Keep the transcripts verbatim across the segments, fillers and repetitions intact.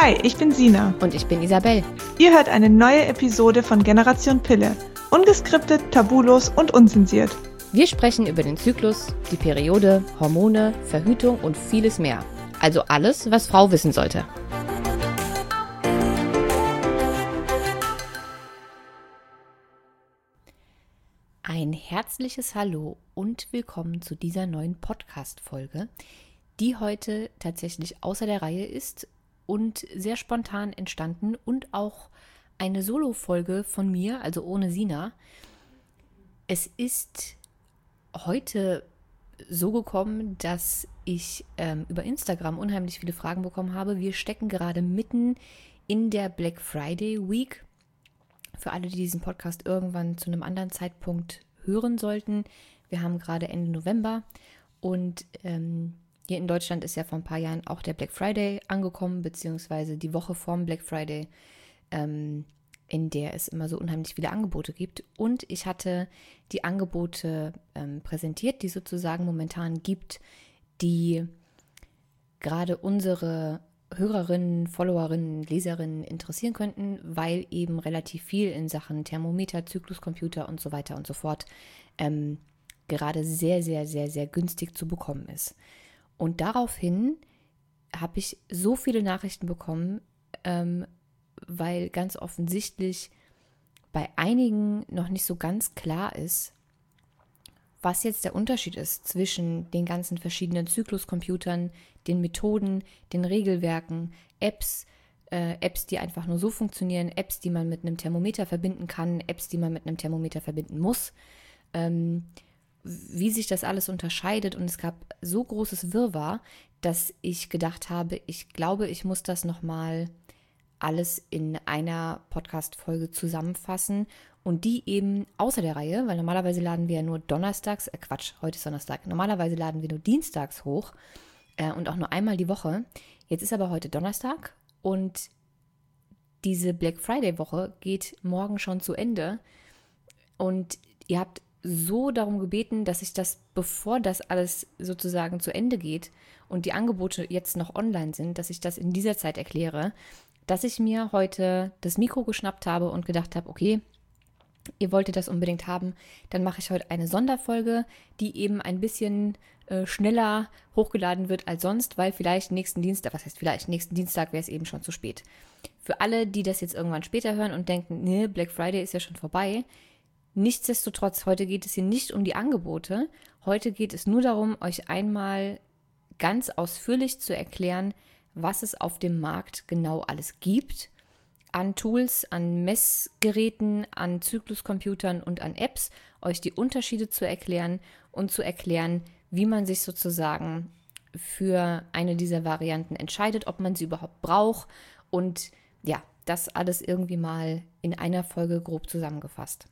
Hi, ich bin Sina. Und ich bin Isabel. Ihr hört eine neue Episode von Generation Pille. Ungeskriptet, tabulos und unzensiert. Wir sprechen über den Zyklus, die Periode, Hormone, Verhütung und vieles mehr. Also alles, was Frau wissen sollte. Ein herzliches Hallo und willkommen zu dieser neuen Podcast-Folge, die heute tatsächlich außer der Reihe ist und sehr spontan entstanden und auch eine Solo-Folge von mir, also ohne Sina. Es ist heute so gekommen, dass ich ähm, über Instagram unheimlich viele Fragen bekommen habe. Wir stecken gerade mitten in der Black Friday Week. Für alle, die diesen Podcast irgendwann zu einem anderen Zeitpunkt hören sollten. Wir haben gerade Ende November und ähm, hier in Deutschland ist ja vor ein paar Jahren auch der Black Friday angekommen, beziehungsweise die Woche vorm Black Friday, ähm, in der es immer so unheimlich viele Angebote gibt. Und ich hatte die Angebote ähm, präsentiert, die es sozusagen momentan gibt, die gerade unsere Hörerinnen, Followerinnen, Leserinnen interessieren könnten, weil eben relativ viel in Sachen Thermometer, Zykluscomputer und so weiter und so fort ähm, gerade sehr, sehr, sehr, sehr günstig zu bekommen ist. Und daraufhin habe ich so viele Nachrichten bekommen, ähm, weil ganz offensichtlich bei einigen noch nicht so ganz klar ist, was jetzt der Unterschied ist zwischen den ganzen verschiedenen Zykluscomputern, den Methoden, den Regelwerken, Apps, äh, Apps, die einfach nur so funktionieren, Apps, die man mit einem Thermometer verbinden kann, Apps, die man mit einem Thermometer verbinden muss, ähm, wie sich das alles unterscheidet. Und es gab so großes Wirrwarr, dass ich gedacht habe, ich glaube, ich muss das nochmal alles in einer Podcast-Folge zusammenfassen und die eben außer der Reihe, weil normalerweise laden wir ja nur donnerstags, äh Quatsch, heute ist Donnerstag, normalerweise laden wir nur dienstags hoch äh, und auch nur einmal die Woche. Jetzt ist aber heute Donnerstag und diese Black Friday-Woche geht morgen schon zu Ende und ihr habt so darum gebeten, dass ich das, bevor das alles sozusagen zu Ende geht und die Angebote jetzt noch online sind, dass ich das in dieser Zeit erkläre, dass ich mir heute das Mikro geschnappt habe und gedacht habe, okay, ihr wolltet das unbedingt haben, dann mache ich heute eine Sonderfolge, die eben ein bisschen äh, schneller hochgeladen wird als sonst, weil vielleicht nächsten Dienstag, was heißt vielleicht, nächsten Dienstag wäre es eben schon zu spät. Für alle, die das jetzt irgendwann später hören und denken, nee, Black Friday ist ja schon vorbei, nichtsdestotrotz, heute geht es hier nicht um die Angebote, heute geht es nur darum, euch einmal ganz ausführlich zu erklären, was es auf dem Markt genau alles gibt, an Tools, an Messgeräten, an Zykluscomputern und an Apps, euch die Unterschiede zu erklären und zu erklären, wie man sich sozusagen für eine dieser Varianten entscheidet, ob man sie überhaupt braucht und ja, das alles irgendwie mal in einer Folge grob zusammengefasst.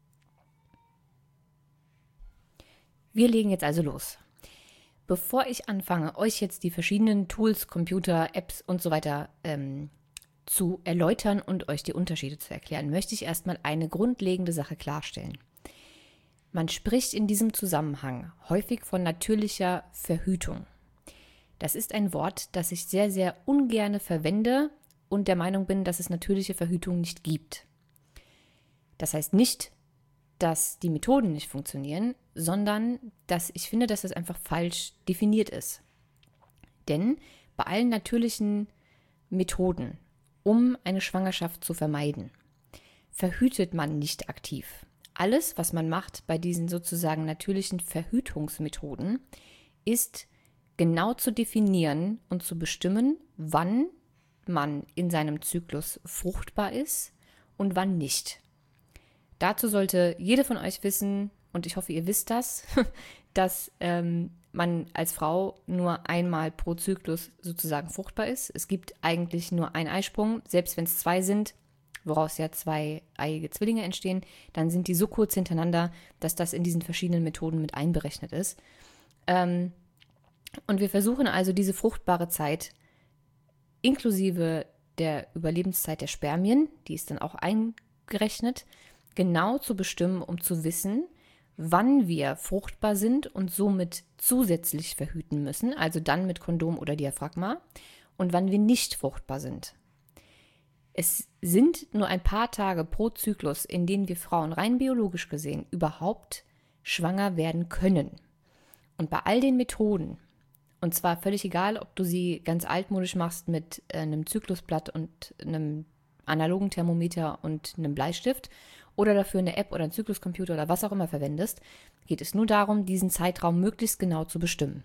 Wir legen jetzt also los. Bevor ich anfange, euch jetzt die verschiedenen Tools, Computer, Apps und so weiter ähm, zu erläutern und euch die Unterschiede zu erklären, möchte ich erstmal eine grundlegende Sache klarstellen. Man spricht in diesem Zusammenhang häufig von natürlicher Verhütung. Das ist ein Wort, das ich sehr, sehr ungerne verwende und der Meinung bin, dass es natürliche Verhütung nicht gibt. Das heißt nicht, dass die Methoden nicht funktionieren, sondern dass ich finde, dass das einfach falsch definiert ist. Denn bei allen natürlichen Methoden, um eine Schwangerschaft zu vermeiden, verhütet man nicht aktiv. Alles, was man macht bei diesen sozusagen natürlichen Verhütungsmethoden, ist genau zu definieren und zu bestimmen, wann man in seinem Zyklus fruchtbar ist und wann nicht. Dazu sollte jede von euch wissen, und ich hoffe, ihr wisst das, dass ähm, man als Frau nur einmal pro Zyklus sozusagen fruchtbar ist. Es gibt eigentlich nur einen Eisprung, selbst wenn es zwei sind, woraus ja zwei eiige Zwillinge entstehen, dann sind die so kurz hintereinander, dass das in diesen verschiedenen Methoden mit einberechnet ist. Ähm, und wir versuchen also diese fruchtbare Zeit inklusive der Überlebenszeit der Spermien, die ist dann auch eingerechnet, genau zu bestimmen, um zu wissen, wann wir fruchtbar sind und somit zusätzlich verhüten müssen, also dann mit Kondom oder Diaphragma, und wann wir nicht fruchtbar sind. Es sind nur ein paar Tage pro Zyklus, in denen wir Frauen rein biologisch gesehen überhaupt schwanger werden können. Und bei all den Methoden, und zwar völlig egal, ob du sie ganz altmodisch machst mit äh, einem Zyklusblatt und einem analogen Thermometer und einem Bleistift oder dafür eine App oder einen Zykluscomputer oder was auch immer verwendest, geht es nur darum, diesen Zeitraum möglichst genau zu bestimmen.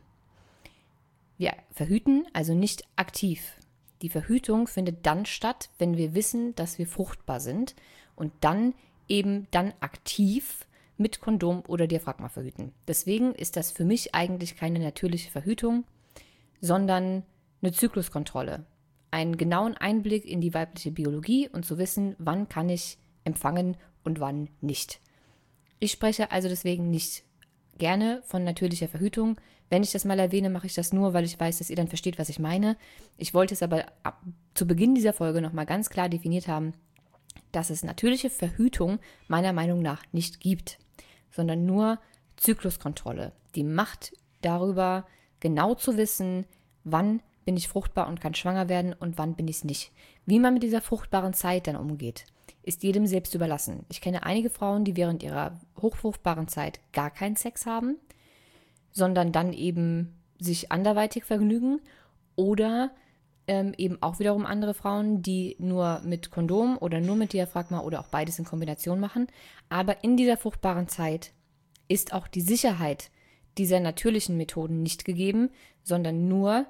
Wir verhüten also nicht aktiv. Die Verhütung findet dann statt, wenn wir wissen, dass wir fruchtbar sind und dann eben dann aktiv mit Kondom oder Diaphragma verhüten. Deswegen ist das für mich eigentlich keine natürliche Verhütung, sondern eine Zykluskontrolle. Einen genauen Einblick in die weibliche Biologie und zu wissen, wann kann ich empfangen und wann nicht. Ich spreche also deswegen nicht gerne von natürlicher Verhütung. Wenn ich das mal erwähne, mache ich das nur, weil ich weiß, dass ihr dann versteht, was ich meine. Ich wollte es aber ab, zu Beginn dieser Folge nochmal ganz klar definiert haben, dass es natürliche Verhütung meiner Meinung nach nicht gibt, sondern nur Zykluskontrolle. Die Macht darüber, genau zu wissen, wann bin ich fruchtbar und kann schwanger werden und wann bin ich es nicht. Wie man mit dieser fruchtbaren Zeit dann umgeht, ist jedem selbst überlassen. Ich kenne einige Frauen, die während ihrer hochfruchtbaren Zeit gar keinen Sex haben, sondern dann eben sich anderweitig vergnügen oder ähm, eben auch wiederum andere Frauen, die nur mit Kondom oder nur mit Diaphragma oder auch beides in Kombination machen. Aber in dieser fruchtbaren Zeit ist auch die Sicherheit dieser natürlichen Methoden nicht gegeben, sondern nur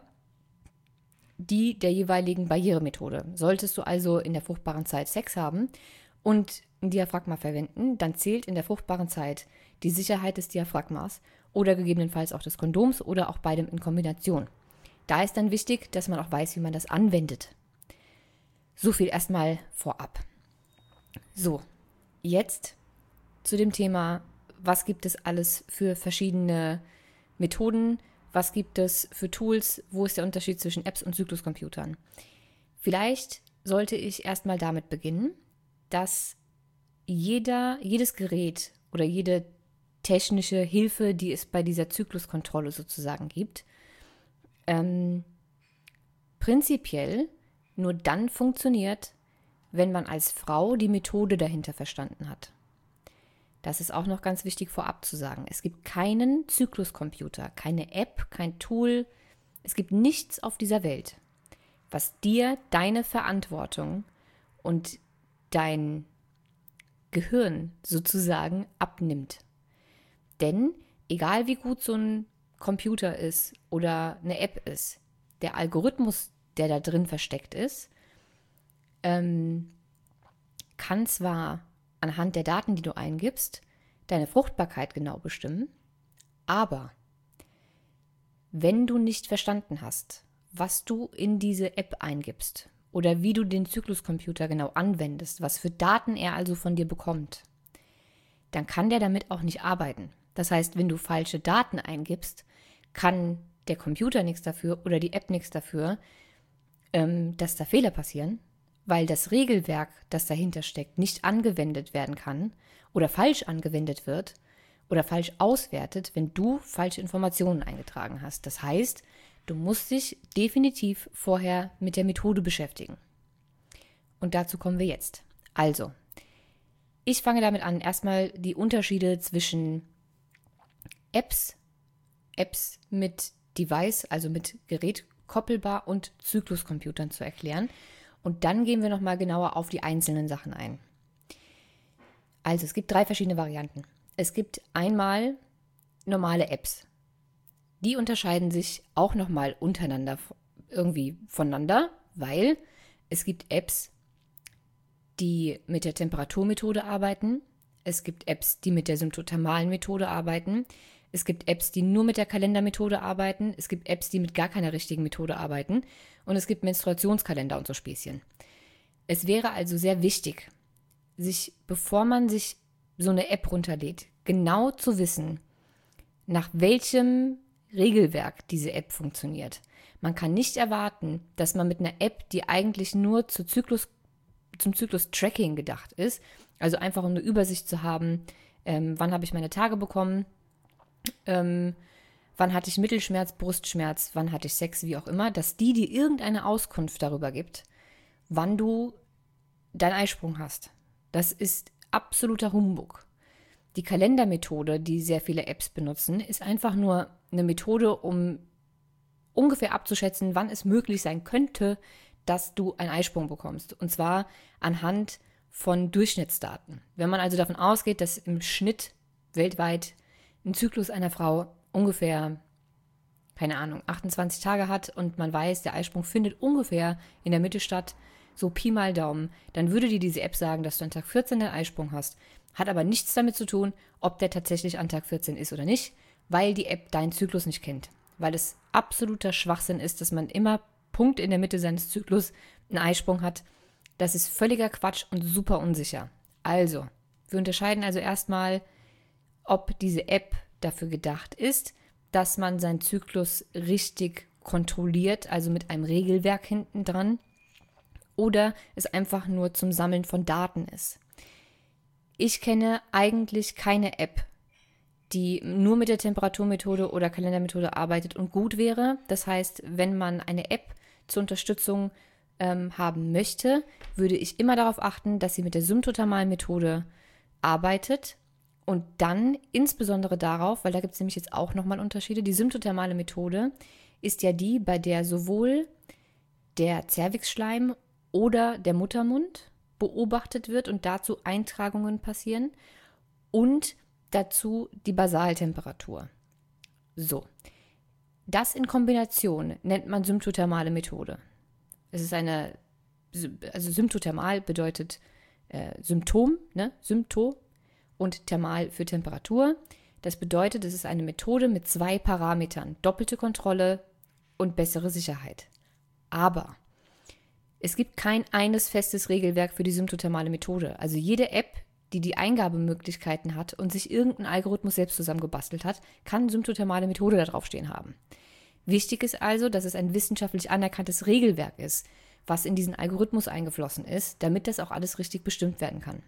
die der jeweiligen Barrieremethode. Solltest du also in der fruchtbaren Zeit Sex haben und ein Diaphragma verwenden, dann zählt in der fruchtbaren Zeit die Sicherheit des Diaphragmas oder gegebenenfalls auch des Kondoms oder auch beidem in Kombination. Da ist dann wichtig, dass man auch weiß, wie man das anwendet. So viel erstmal vorab. So, jetzt zu dem Thema, was gibt es alles für verschiedene Methoden, was gibt es für Tools, wo ist der Unterschied zwischen Apps und Zykluscomputern? Vielleicht sollte ich erstmal damit beginnen, dass jeder, jedes Gerät oder jede technische Hilfe, die es bei dieser Zykluskontrolle sozusagen gibt, ähm, prinzipiell nur dann funktioniert, wenn man als Frau die Methode dahinter verstanden hat. Das ist auch noch ganz wichtig vorab zu sagen. Es gibt keinen Zykluscomputer, keine App, kein Tool. Es gibt nichts auf dieser Welt, was dir deine Verantwortung und dein Gehirn sozusagen abnimmt. Denn egal wie gut so ein Computer ist oder eine App ist, der Algorithmus, der da drin versteckt ist, ähm, kann zwar anhand der Daten, die du eingibst, deine Fruchtbarkeit genau bestimmen, aber wenn du nicht verstanden hast, was du in diese App eingibst oder wie du den Zykluscomputer genau anwendest, was für Daten er also von dir bekommt, dann kann der damit auch nicht arbeiten. Das heißt, wenn du falsche Daten eingibst, kann der Computer nichts dafür oder die App nichts dafür, ähm, dass da Fehler passieren, weil das Regelwerk, das dahinter steckt, nicht angewendet werden kann oder falsch angewendet wird oder falsch auswertet, wenn du falsche Informationen eingetragen hast. Das heißt, du musst dich definitiv vorher mit der Methode beschäftigen. Und dazu kommen wir jetzt. Also, ich fange damit an, erstmal die Unterschiede zwischen Apps, Apps mit Device, also mit Gerät koppelbar und Zykluscomputern zu erklären. Und dann gehen wir nochmal genauer auf die einzelnen Sachen ein. Also es gibt drei verschiedene Varianten. Es gibt einmal normale Apps. Die unterscheiden sich auch nochmal untereinander irgendwie voneinander, weil es gibt Apps, die mit der Temperaturmethode arbeiten. Es gibt Apps, die mit der symptothermalen Methode arbeiten. Es gibt Apps, die nur mit der Kalendermethode arbeiten. Es gibt Apps, die mit gar keiner richtigen Methode arbeiten. Und es gibt Menstruationskalender und so Späßchen. Es wäre also sehr wichtig, sich, bevor man sich so eine App runterlädt, genau zu wissen, nach welchem Regelwerk diese App funktioniert. Man kann nicht erwarten, dass man mit einer App, die eigentlich nur zur Zyklus, zum Zyklus-Tracking gedacht ist, also einfach um eine Übersicht zu haben, ähm, wann habe ich meine Tage bekommen, ähm, wann hatte ich Mittelschmerz, Brustschmerz, wann hatte ich Sex, wie auch immer, dass die dir irgendeine Auskunft darüber gibt, wann du deinen Eisprung hast. Das ist absoluter Humbug. Die Kalendermethode, die sehr viele Apps benutzen, ist einfach nur eine Methode, um ungefähr abzuschätzen, wann es möglich sein könnte, dass du einen Eisprung bekommst. Und zwar anhand von Durchschnittsdaten. Wenn man also davon ausgeht, dass im Schnitt weltweit ein Zyklus einer Frau ungefähr, keine Ahnung, achtundzwanzig Tage hat und man weiß, der Eisprung findet ungefähr in der Mitte statt, so Pi mal Daumen, dann würde dir diese App sagen, dass du an Tag vierzehn den Eisprung hast. Hat aber nichts damit zu tun, ob der tatsächlich an Tag vierzehn ist oder nicht, weil die App deinen Zyklus nicht kennt. Weil es absoluter Schwachsinn ist, dass man immer Punkt in der Mitte seines Zyklus einen Eisprung hat. Das ist völliger Quatsch und super unsicher. Also, wir unterscheiden also erstmal, ob diese App dafür gedacht ist, dass man seinen Zyklus richtig kontrolliert, also mit einem Regelwerk hinten dran, oder es einfach nur zum Sammeln von Daten ist. Ich kenne eigentlich keine App, die nur mit der Temperaturmethode oder Kalendermethode arbeitet und gut wäre. Das heißt, wenn man eine App zur Unterstützung ähm, haben möchte, würde ich immer darauf achten, dass sie mit der symptothermalen Methode arbeitet und dann insbesondere darauf, weil da gibt es nämlich jetzt auch nochmal Unterschiede. Die symptothermale Methode ist ja die, bei der sowohl der Zervixschleim oder der Muttermund beobachtet wird und dazu Eintragungen passieren und dazu die Basaltemperatur. So, das in Kombination nennt man symptothermale Methode. Es ist eine, also symptothermal bedeutet äh, Symptom, ne, Sympto und thermal für Temperatur. Das bedeutet, es ist eine Methode mit zwei Parametern, doppelte Kontrolle und bessere Sicherheit. Aber es gibt kein eines festes Regelwerk für die symptothermale Methode. Also jede App, die die Eingabemöglichkeiten hat und sich irgendeinen Algorithmus selbst zusammengebastelt hat, kann symptothermale Methode da draufstehen haben. Wichtig ist also, dass es ein wissenschaftlich anerkanntes Regelwerk ist, was in diesen Algorithmus eingeflossen ist, damit das auch alles richtig bestimmt werden kann.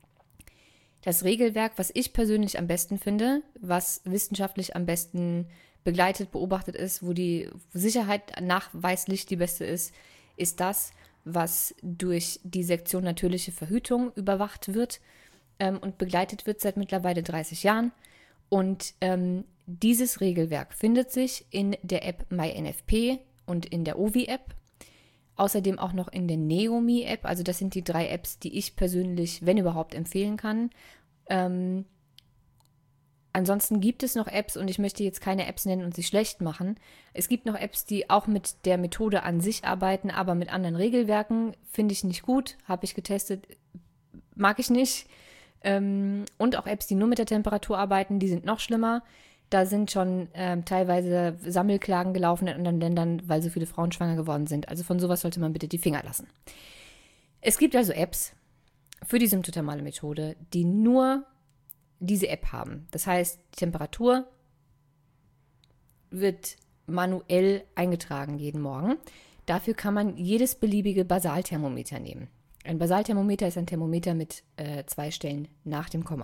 Das Regelwerk, was ich persönlich am besten finde, was wissenschaftlich am besten begleitet, beobachtet ist, wo die Sicherheit nachweislich die beste ist, ist das, was durch die Sektion natürliche Verhütung überwacht wird ähm, und begleitet wird seit mittlerweile dreißig Jahren. Und ähm, dieses Regelwerk findet sich in der App MyNFP und in der O V I-App. Außerdem auch noch in der Neomi-App. Also das sind die drei Apps, die ich persönlich, wenn überhaupt, empfehlen kann. Ähm, Ansonsten gibt es noch Apps und ich möchte jetzt keine Apps nennen und sie schlecht machen. Es gibt noch Apps, die auch mit der Methode an sich arbeiten, aber mit anderen Regelwerken. Finde ich nicht gut, habe ich getestet, mag ich nicht. Ähm, und auch Apps, die nur mit der Temperatur arbeiten, die sind noch schlimmer. Da sind schon ähm, teilweise Sammelklagen gelaufen in anderen Ländern, weil so viele Frauen schwanger geworden sind. Also von sowas sollte man bitte die Finger lassen. Es gibt also Apps für die symptothermale Methode, die nur diese App haben. Das heißt, die Temperatur wird manuell eingetragen jeden Morgen. Dafür kann man jedes beliebige Basalthermometer nehmen. Ein Basalthermometer ist ein Thermometer mit äh, zwei Stellen nach dem Komma.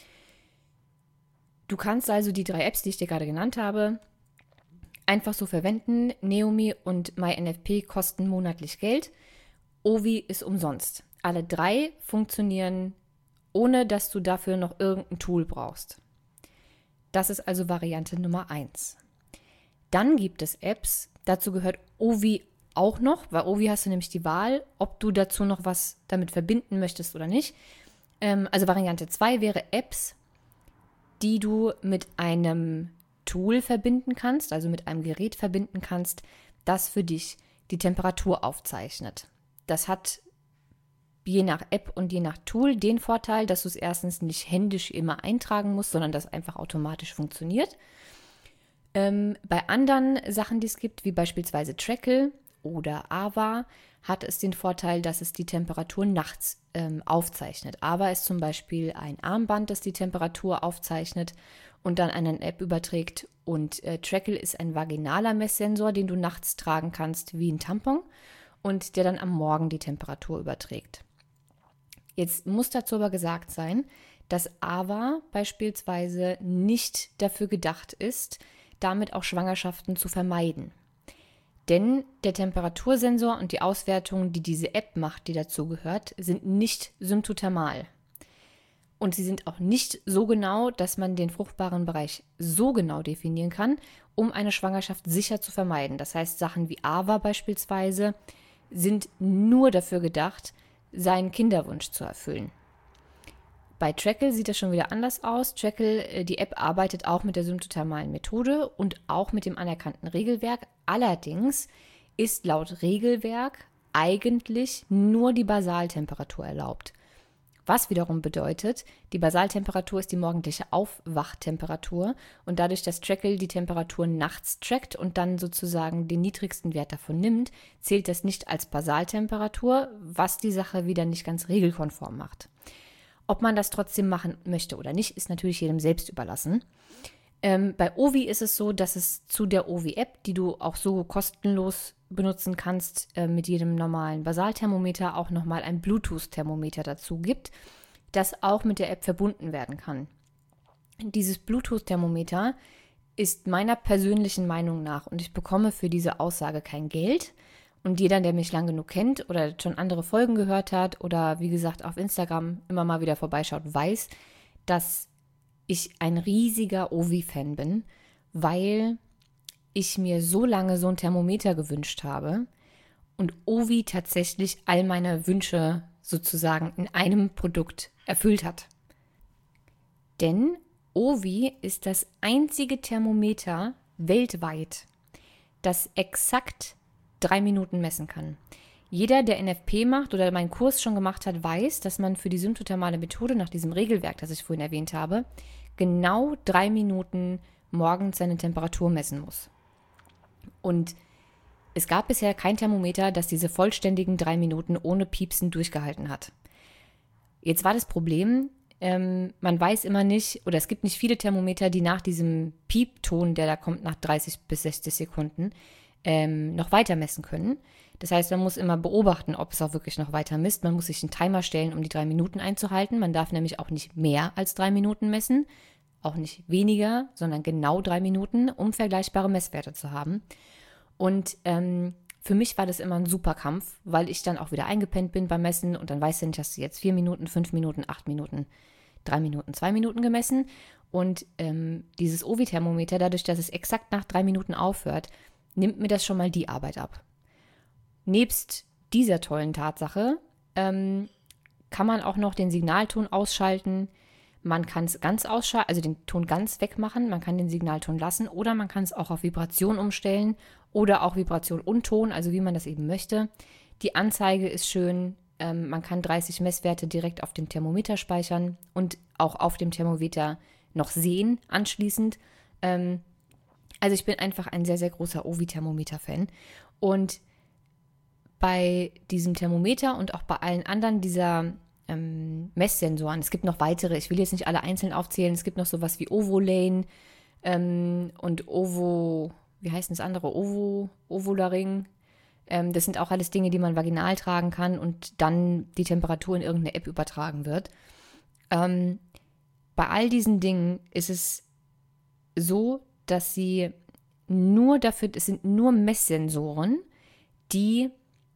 Du kannst also die drei Apps, die ich dir gerade genannt habe, einfach so verwenden. Neomi und MyNFP kosten monatlich Geld. O V I ist umsonst. Alle drei funktionieren ohne dass du dafür noch irgendein Tool brauchst. Das ist also Variante Nummer eins. Dann gibt es Apps, dazu gehört O V I auch noch, bei O V I hast du nämlich die Wahl, ob du dazu noch was damit verbinden möchtest oder nicht. Ähm, also Variante zwei wäre Apps, die du mit einem Tool verbinden kannst, also mit einem Gerät verbinden kannst, das für dich die Temperatur aufzeichnet. Das hat je nach App und je nach Tool den Vorteil, dass du es erstens nicht händisch immer eintragen musst, sondern das einfach automatisch funktioniert. Ähm, bei anderen Sachen, die es gibt, wie beispielsweise Trackle oder Ava, hat es den Vorteil, dass es die Temperatur nachts ähm, aufzeichnet. Ava ist zum Beispiel ein Armband, das die Temperatur aufzeichnet und dann an eine App überträgt. Und äh, Trackle ist ein vaginaler Messsensor, den du nachts tragen kannst wie ein Tampon und der dann am Morgen die Temperatur überträgt. Jetzt muss dazu aber gesagt sein, dass Ava beispielsweise nicht dafür gedacht ist, damit auch Schwangerschaften zu vermeiden. Denn der Temperatursensor und die Auswertung, die diese App macht, die dazu gehört, sind nicht symptothermal. Und sie sind auch nicht so genau, dass man den fruchtbaren Bereich so genau definieren kann, um eine Schwangerschaft sicher zu vermeiden. Das heißt, Sachen wie A V A beispielsweise sind nur dafür gedacht, seinen Kinderwunsch zu erfüllen. Bei Trackle sieht das schon wieder anders aus. Trackle, die App, arbeitet auch mit der symptothermalen Methode und auch mit dem anerkannten Regelwerk. Allerdings ist laut Regelwerk eigentlich nur die Basaltemperatur erlaubt. Was wiederum bedeutet, die Basaltemperatur ist die morgendliche Aufwachtemperatur und dadurch, dass Trackle die Temperatur nachts trackt und dann sozusagen den niedrigsten Wert davon nimmt, zählt das nicht als Basaltemperatur, was die Sache wieder nicht ganz regelkonform macht. Ob man das trotzdem machen möchte oder nicht, ist natürlich jedem selbst überlassen. Ähm, bei Ovi ist es so, dass es zu der Ovi-App, die du auch so kostenlos benutzen kannst, äh, mit jedem normalen Basalthermometer auch nochmal ein Bluetooth-Thermometer dazu gibt, das auch mit der App verbunden werden kann. Dieses Bluetooth-Thermometer ist meiner persönlichen Meinung nach, und ich bekomme für diese Aussage kein Geld, und jeder, der mich lang genug kennt oder schon andere Folgen gehört hat oder wie gesagt auf Instagram immer mal wieder vorbeischaut, weiß, dass ich ein riesiger Ovi-Fan bin, weil ich mir so lange so ein Thermometer gewünscht habe und Ovi tatsächlich all meine Wünsche sozusagen in einem Produkt erfüllt hat. Denn Ovi ist das einzige Thermometer weltweit, das exakt drei Minuten messen kann. Jeder, der N F P macht oder meinen Kurs schon gemacht hat, weiß, dass man für die symptothermale Methode nach diesem Regelwerk, das ich vorhin erwähnt habe, genau drei Minuten morgens seine Temperatur messen muss. Und es gab bisher kein Thermometer, das diese vollständigen drei Minuten ohne Piepsen durchgehalten hat. Jetzt war das Problem, ähm, man weiß immer nicht, oder es gibt nicht viele Thermometer, die nach diesem Piepton, der da kommt nach dreißig bis sechzig Sekunden, ähm, noch weiter messen können. Das heißt, man muss immer beobachten, ob es auch wirklich noch weiter misst. Man muss sich einen Timer stellen, um die drei Minuten einzuhalten. Man darf nämlich auch nicht mehr als drei Minuten messen, auch nicht weniger, sondern genau drei Minuten, um vergleichbare Messwerte zu haben. Und ähm, für mich war das immer ein super Kampf, weil ich dann auch wieder eingepennt bin beim Messen und dann weißt du nicht, hast du jetzt vier Minuten, fünf Minuten, acht Minuten, drei Minuten, zwei Minuten gemessen. Und ähm, dieses Ovi-Thermometer, dadurch, dass es exakt nach drei Minuten aufhört, nimmt mir das schon mal die Arbeit ab. Nebst dieser tollen Tatsache ähm, kann man auch noch den Signalton ausschalten. Man kann es ganz ausschalten, also den Ton ganz wegmachen. Man kann den Signalton lassen oder man kann es auch auf Vibration umstellen oder auch Vibration und Ton, also wie man das eben möchte. Die Anzeige ist schön. Ähm, man kann dreißig Messwerte direkt auf dem Thermometer speichern und auch auf dem Thermometer noch sehen anschließend. Ähm, Also ich bin einfach ein sehr, sehr großer Ovi-Thermometer-Fan. Und bei diesem Thermometer und auch bei allen anderen dieser ähm, Messsensoren, es gibt noch weitere, ich will jetzt nicht alle einzeln aufzählen, es gibt noch sowas wie Ovolane ähm, und Ovo, wie heißt das andere, Ovo, Ovularing. Ähm, das sind auch alles Dinge, die man vaginal tragen kann und dann die Temperatur in irgendeine App übertragen wird. Ähm, bei all diesen Dingen ist es so, dass sie nur dafür, es sind nur Messsensoren, die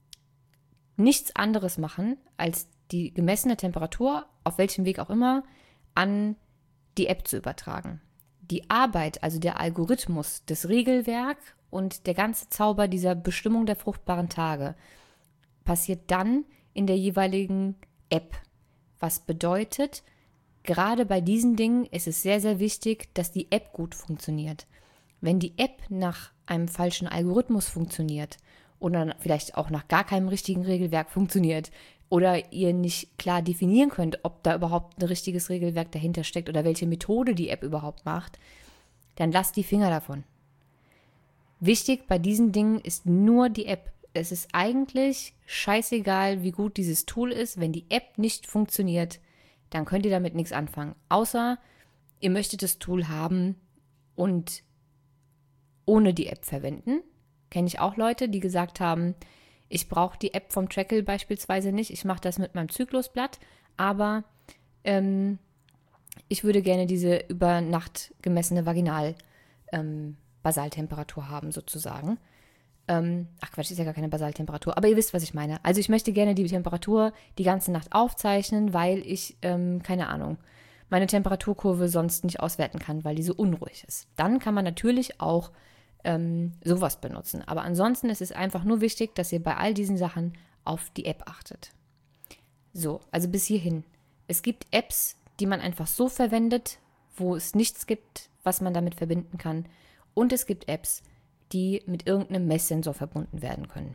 nichts anderes machen, als die gemessene Temperatur, auf welchem Weg auch immer, an die App zu übertragen. Die Arbeit, also der Algorithmus, das Regelwerk und der ganze Zauber dieser Bestimmung der fruchtbaren Tage passiert dann in der jeweiligen App. Was bedeutet, gerade bei diesen Dingen ist es sehr, sehr wichtig, dass die App gut funktioniert. Wenn die App nach einem falschen Algorithmus funktioniert oder vielleicht auch nach gar keinem richtigen Regelwerk funktioniert oder ihr nicht klar definieren könnt, ob da überhaupt ein richtiges Regelwerk dahinter steckt oder welche Methode die App überhaupt macht, dann lasst die Finger davon. Wichtig bei diesen Dingen ist nur die App. Es ist eigentlich scheißegal, wie gut dieses Tool ist. Wenn die App nicht funktioniert, dann könnt ihr damit nichts anfangen. Außer ihr möchtet das Tool haben und ohne die App verwenden. Kenne ich auch Leute, die gesagt haben, ich brauche die App vom Trackle beispielsweise nicht. Ich mache das mit meinem Zyklusblatt, aber ähm, ich würde gerne diese über Nacht gemessene Vaginal, ähm, Basaltemperatur haben sozusagen. Ähm, ach Quatsch, ist ja gar keine Basaltemperatur, aber ihr wisst, was ich meine. Also ich möchte gerne die Temperatur die ganze Nacht aufzeichnen, weil ich, ähm, keine Ahnung, meine Temperaturkurve sonst nicht auswerten kann, weil die so unruhig ist. Dann kann man natürlich auch ähm, sowas benutzen. Aber ansonsten ist es einfach nur wichtig, dass ihr bei all diesen Sachen auf die App achtet. So, also bis hierhin. Es gibt Apps, die man einfach so verwendet, wo es nichts gibt, was man damit verbinden kann. Und es gibt Apps, die mit irgendeinem Messsensor verbunden werden können.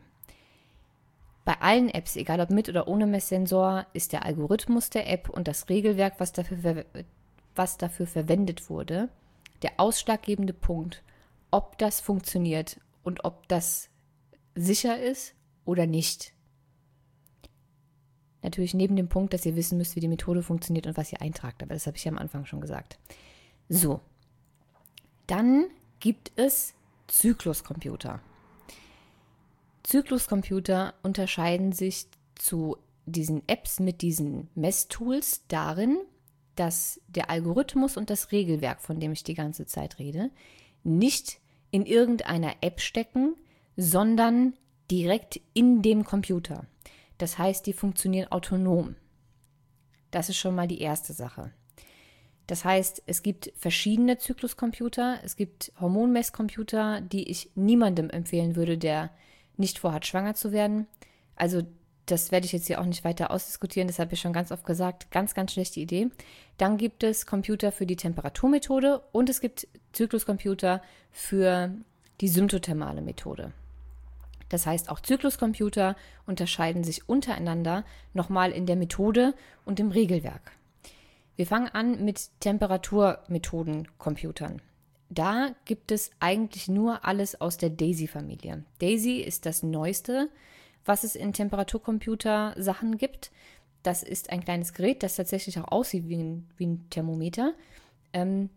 Bei allen Apps, egal ob mit oder ohne Messsensor, ist der Algorithmus der App und das Regelwerk, was dafür, was dafür verwendet wurde, der ausschlaggebende Punkt, ob das funktioniert und ob das sicher ist oder nicht. Natürlich neben dem Punkt, dass ihr wissen müsst, wie die Methode funktioniert und was ihr eintragt, aber das habe ich ja am Anfang schon gesagt. So, dann gibt es Zykluscomputer. Zykluscomputer unterscheiden sich zu diesen Apps mit diesen Messtools darin, dass der Algorithmus und das Regelwerk, von dem ich die ganze Zeit rede, nicht in irgendeiner App stecken, sondern direkt in dem Computer. Das heißt, die funktionieren autonom. Das ist schon mal die erste Sache. Das heißt, es gibt verschiedene Zykluscomputer, es gibt Hormonmesscomputer, die ich niemandem empfehlen würde, der nicht vorhat, schwanger zu werden. Also das werde ich jetzt hier auch nicht weiter ausdiskutieren, das habe ich schon ganz oft gesagt, ganz, ganz schlechte Idee. Dann gibt es Computer für die Temperaturmethode und es gibt Zykluscomputer für die symptothermale Methode. Das heißt, auch Zykluscomputer unterscheiden sich untereinander nochmal in der Methode und im Regelwerk. Wir fangen an mit Temperaturmethodencomputern. Da gibt es eigentlich nur alles aus der DAISY-Familie. DAISY ist das Neueste, was es in Temperaturcomputer-Sachen gibt. Das ist ein kleines Gerät, das tatsächlich auch aussieht wie ein, wie ein Thermometer, ähm,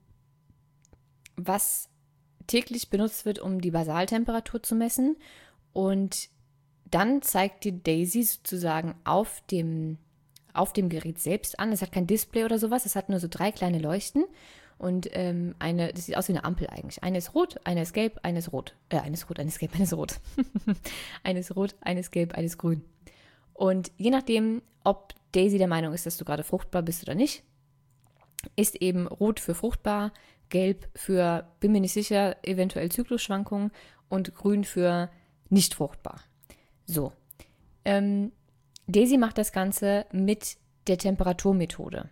was täglich benutzt wird, um die Basaltemperatur zu messen. Und dann zeigt die DAISY sozusagen auf dem, auf dem Gerät selbst an. Es hat kein Display oder sowas, es hat nur so drei kleine Leuchten. Und ähm, eine, das sieht aus wie eine Ampel eigentlich. Eine ist rot, eine ist gelb, eine ist rot. Äh, eine ist rot, eine ist gelb, eine ist rot. Eine ist rot, eine ist gelb, eine ist grün. Und je nachdem, ob DAISY der Meinung ist, dass du gerade fruchtbar bist oder nicht, ist eben rot für fruchtbar, gelb für, bin mir nicht sicher, eventuell Zyklusschwankungen und grün für nicht fruchtbar. So. Ähm, DAISY macht das Ganze mit der Temperaturmethode.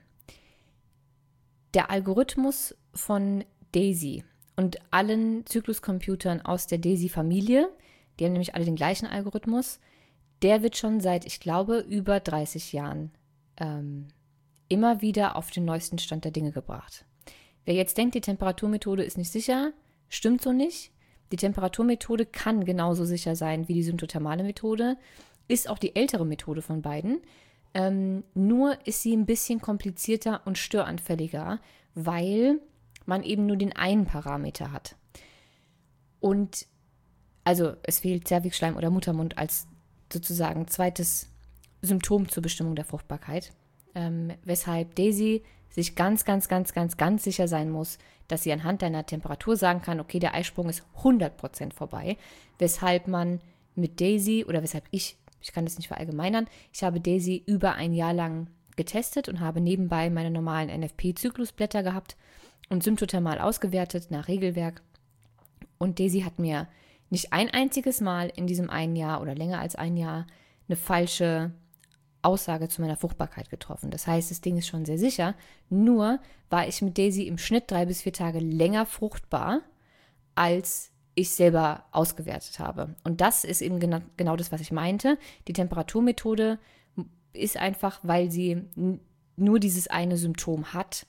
Der Algorithmus von DAISY und allen Zykluscomputern aus der DAISY-Familie, die haben nämlich alle den gleichen Algorithmus, der wird schon seit, ich glaube, über dreißig Jahren ähm, immer wieder auf den neuesten Stand der Dinge gebracht. Wer jetzt denkt, die Temperaturmethode ist nicht sicher, stimmt so nicht. Die Temperaturmethode kann genauso sicher sein wie die symptothermale Methode, ist auch die ältere Methode von beiden. Ähm, nur ist sie ein bisschen komplizierter und störanfälliger, weil man eben nur den einen Parameter hat. Und also es fehlt Zervixschleim oder Muttermund als sozusagen zweites Symptom zur Bestimmung der Fruchtbarkeit, ähm, weshalb DAISY sich ganz, ganz, ganz, ganz, ganz sicher sein muss, dass sie anhand deiner Temperatur sagen kann, okay, der Eisprung ist hundert Prozent vorbei, weshalb man mit DAISY oder weshalb ich Ich kann das nicht verallgemeinern. Ich habe DAISY über ein Jahr lang getestet und habe nebenbei meine normalen N F P-Zyklusblätter gehabt und symptothermal ausgewertet nach Regelwerk. Und DAISY hat mir nicht ein einziges Mal in diesem einen Jahr oder länger als ein Jahr eine falsche Aussage zu meiner Fruchtbarkeit getroffen. Das heißt, das Ding ist schon sehr sicher. Nur war ich mit DAISY im Schnitt drei bis vier Tage länger fruchtbar, als ich selber ausgewertet habe. Und das ist eben genau, genau das, was ich meinte. Die Temperaturmethode ist einfach, weil sie n- nur dieses eine Symptom hat,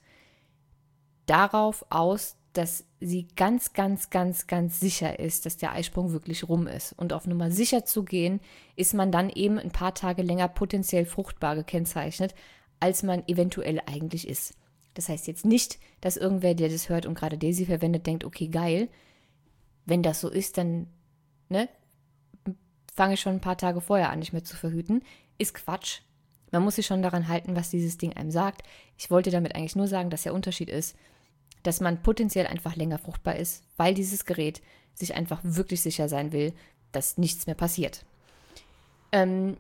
darauf aus, dass sie ganz, ganz, ganz, ganz sicher ist, dass der Eisprung wirklich rum ist. Und auf Nummer sicher zu gehen, ist man dann eben ein paar Tage länger potenziell fruchtbar gekennzeichnet, als man eventuell eigentlich ist. Das heißt jetzt nicht, dass irgendwer, der das hört und gerade DAISY verwendet, denkt, okay, geil, wenn das so ist, dann ne, fange ich schon ein paar Tage vorher an, nicht mehr zu verhüten. Ist Quatsch. Man muss sich schon daran halten, was dieses Ding einem sagt. Ich wollte damit eigentlich nur sagen, dass der Unterschied ist, dass man potenziell einfach länger fruchtbar ist, weil dieses Gerät sich einfach wirklich sicher sein will, dass nichts mehr passiert. Ähm,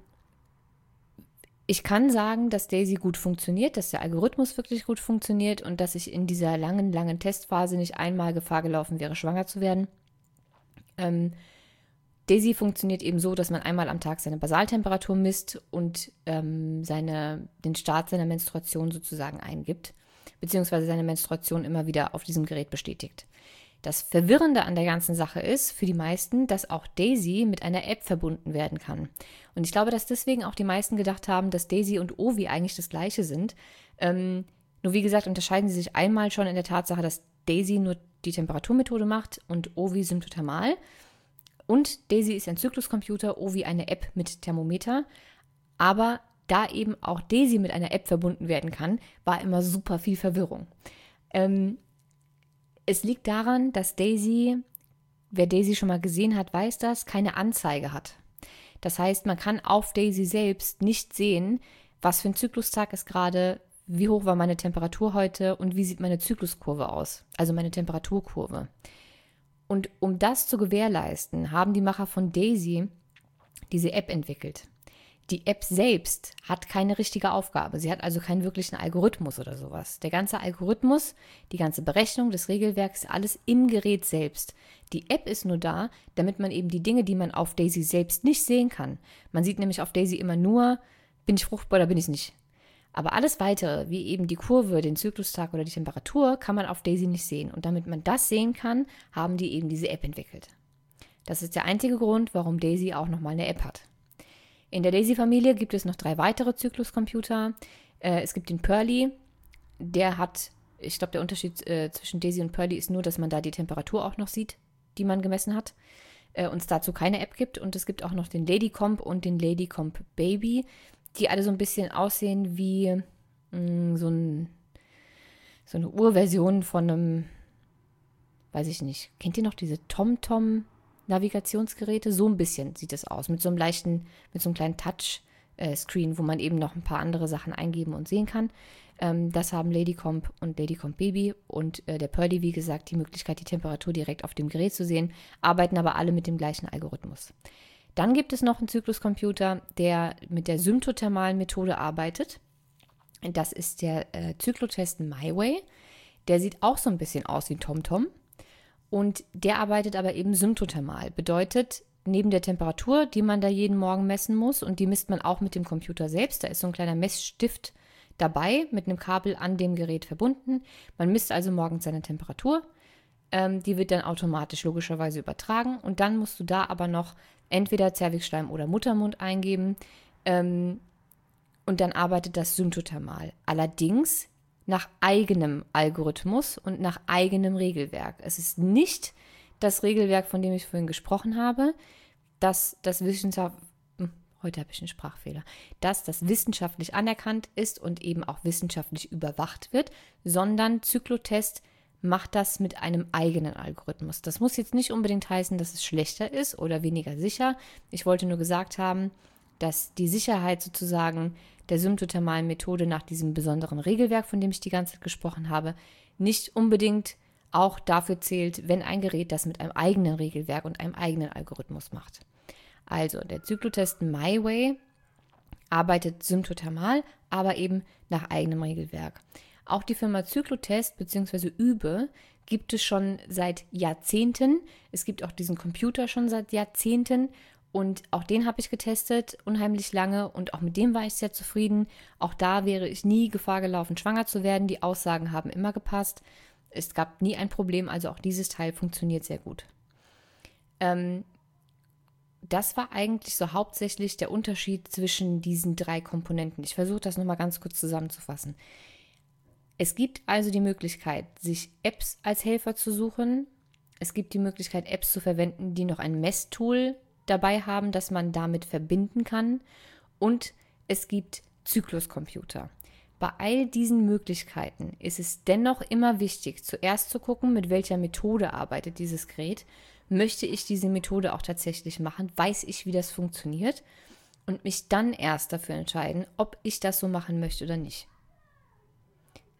ich kann sagen, dass Daisy gut funktioniert, dass der Algorithmus wirklich gut funktioniert und dass ich in dieser langen, langen Testphase nicht einmal Gefahr gelaufen wäre, schwanger zu werden. Ähm, Daisy funktioniert eben so, dass man einmal am Tag seine Basaltemperatur misst und ähm, seine, den Start seiner Menstruation sozusagen eingibt, beziehungsweise seine Menstruation immer wieder auf diesem Gerät bestätigt. Das Verwirrende an der ganzen Sache ist für die meisten, dass auch Daisy mit einer App verbunden werden kann. Und ich glaube, dass deswegen auch die meisten gedacht haben, dass Daisy und Ovi eigentlich das Gleiche sind. Ähm, nur wie gesagt, unterscheiden sie sich einmal schon in der Tatsache, dass Daisy nur die Temperaturmethode macht und Ovi symptothermal. Und Daisy ist ein Zykluscomputer, Ovi eine App mit Thermometer. Aber da eben auch Daisy mit einer App verbunden werden kann, war immer super viel Verwirrung. Ähm, Es liegt daran, dass Daisy, wer Daisy schon mal gesehen hat, weiß das, keine Anzeige hat. Das heißt, man kann auf Daisy selbst nicht sehen, was für ein Zyklustag ist gerade, wie hoch war meine Temperatur heute und wie sieht meine Zykluskurve aus, also meine Temperaturkurve. Und um das zu gewährleisten, haben die Macher von Daisy diese App entwickelt. Die App selbst hat keine richtige Aufgabe. Sie hat also keinen wirklichen Algorithmus oder sowas. Der ganze Algorithmus, die ganze Berechnung des Regelwerks, alles im Gerät selbst. Die App ist nur da, damit man eben die Dinge, die man auf Daisy selbst nicht sehen kann. Man sieht nämlich auf Daisy immer nur, bin ich fruchtbar oder bin ich es nicht. Aber alles Weitere, wie eben die Kurve, den Zyklustag oder die Temperatur, kann man auf Daisy nicht sehen. Und damit man das sehen kann, haben die eben diese App entwickelt. Das ist der einzige Grund, warum Daisy auch nochmal eine App hat. In der Daisy-Familie gibt es noch drei weitere Zykluscomputer. Äh, es gibt den Pearly, der hat, ich glaube, der Unterschied äh, zwischen Daisy und Pearly ist nur, dass man da die Temperatur auch noch sieht, die man gemessen hat. Äh, und es dazu keine App gibt. Und es gibt auch noch den Ladycomp und den Ladycomp Baby, die alle so ein bisschen aussehen wie mh, so, ein, so eine Urversion von einem, weiß ich nicht, kennt ihr noch diese TomTom Navigationsgeräte? So ein bisschen sieht es aus, mit so einem leichten, mit so einem kleinen Touchscreen, wo man eben noch ein paar andere Sachen eingeben und sehen kann. Ähm, das haben Ladycomp und Ladycomp Baby und äh, der Pearly, wie gesagt, die Möglichkeit, die Temperatur direkt auf dem Gerät zu sehen, arbeiten aber alle mit dem gleichen Algorithmus. Dann gibt es noch einen Zykluscomputer, der mit der symptothermalen Methode arbeitet. Das ist der äh, Zyklotest MyWay. Der sieht auch so ein bisschen aus wie TomTom. Und der arbeitet aber eben symptothermal. Bedeutet, neben der Temperatur, die man da jeden Morgen messen muss, und die misst man auch mit dem Computer selbst, da ist so ein kleiner Messstift dabei, mit einem Kabel an dem Gerät verbunden. Man misst also morgens seine Temperatur. Ähm, die wird dann automatisch logischerweise übertragen. Und dann musst du da aber noch entweder Zervixschleim oder Muttermund eingeben. Ähm, und dann arbeitet das symptothermal. Allerdings nach eigenem Algorithmus und nach eigenem Regelwerk. Es ist nicht das Regelwerk, von dem ich vorhin gesprochen habe, dass das Wissenschaft, heute habe ich einen Sprachfehler, dass das wissenschaftlich anerkannt ist und eben auch wissenschaftlich überwacht wird, sondern Zyklotest macht das mit einem eigenen Algorithmus. Das muss jetzt nicht unbedingt heißen, dass es schlechter ist oder weniger sicher. Ich wollte nur gesagt haben, dass die Sicherheit sozusagen der symptothermalen Methode nach diesem besonderen Regelwerk, von dem ich die ganze Zeit gesprochen habe, nicht unbedingt auch dafür zählt, wenn ein Gerät das mit einem eigenen Regelwerk und einem eigenen Algorithmus macht. Also der Zyklotest MyWay arbeitet symptothermal, aber eben nach eigenem Regelwerk. Auch die Firma Zyklotest bzw. Übe gibt es schon seit Jahrzehnten. Es gibt auch diesen Computer schon seit Jahrzehnten. Und auch den habe ich getestet, unheimlich lange, und auch mit dem war ich sehr zufrieden. Auch da wäre ich nie Gefahr gelaufen, schwanger zu werden. Die Aussagen haben immer gepasst. Es gab nie ein Problem, also auch dieses Teil funktioniert sehr gut. Ähm, das war eigentlich so hauptsächlich der Unterschied zwischen diesen drei Komponenten. Ich versuche das nochmal ganz kurz zusammenzufassen. Es gibt also die Möglichkeit, sich Apps als Helfer zu suchen. Es gibt die Möglichkeit, Apps zu verwenden, die noch ein Messtool dabei haben, dass man damit verbinden kann. Und es gibt Zykluscomputer. Bei all diesen Möglichkeiten ist es dennoch immer wichtig, zuerst zu gucken, mit welcher Methode arbeitet dieses Gerät. Möchte ich diese Methode auch tatsächlich machen? Weiß ich, wie das funktioniert? Und mich dann erst dafür entscheiden, ob ich das so machen möchte oder nicht.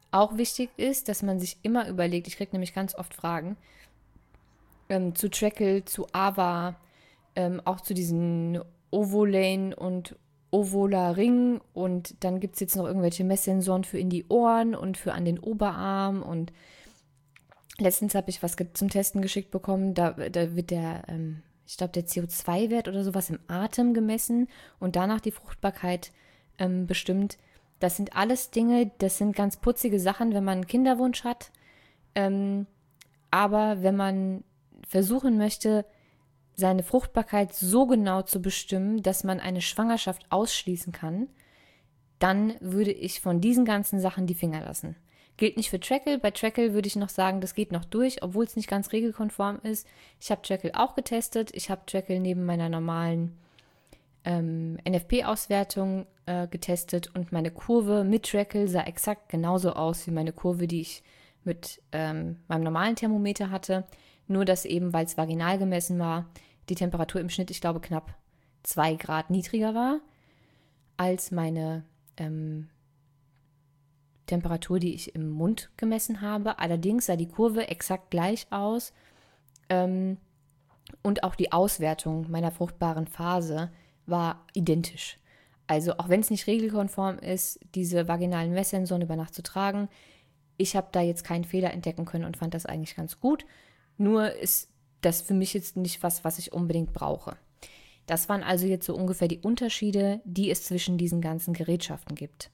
auch wichtig ist, dass man sich immer überlegt, ich kriege nämlich ganz oft Fragen, ähm, zu Trackle, zu Ava, ähm, auch zu diesen Ovolane und Ovola-Ring und dann gibt es jetzt noch irgendwelche Messsensoren für in die Ohren und für an den Oberarm und letztens habe ich was ge- zum Testen geschickt bekommen, da, da wird der, ähm, ich glaube, der C O zwei Wert oder sowas im Atem gemessen und danach die Fruchtbarkeit ähm, bestimmt. Das sind alles Dinge, das sind ganz putzige Sachen, wenn man einen Kinderwunsch hat. Ähm, aber wenn man versuchen möchte, seine Fruchtbarkeit so genau zu bestimmen, dass man eine Schwangerschaft ausschließen kann, dann würde ich von diesen ganzen Sachen die Finger lassen. Gilt nicht für Trackle. Bei Trackle würde ich noch sagen, das geht noch durch, obwohl es nicht ganz regelkonform ist. Ich habe Trackle auch getestet. Ich habe Trackle neben meiner normalen ähm, N F P-Auswertung äh, getestet und meine Kurve mit Trackle sah exakt genauso aus wie meine Kurve, die ich mit ähm, meinem normalen Thermometer hatte. Nur, dass eben, weil es vaginal gemessen war, die Temperatur im Schnitt, ich glaube, knapp zwei Grad niedriger war als meine ähm, Temperatur, die ich im Mund gemessen habe. Allerdings sah die Kurve exakt gleich aus ähm, und auch die Auswertung meiner fruchtbaren Phase war identisch. Also auch wenn es nicht regelkonform ist, diese vaginalen Messsensoren über Nacht zu tragen, ich habe da jetzt keinen Fehler entdecken können und fand das eigentlich ganz gut. Nur ist das für mich jetzt nicht was, was ich unbedingt brauche. Das waren also jetzt so ungefähr die Unterschiede, die es zwischen diesen ganzen Gerätschaften gibt.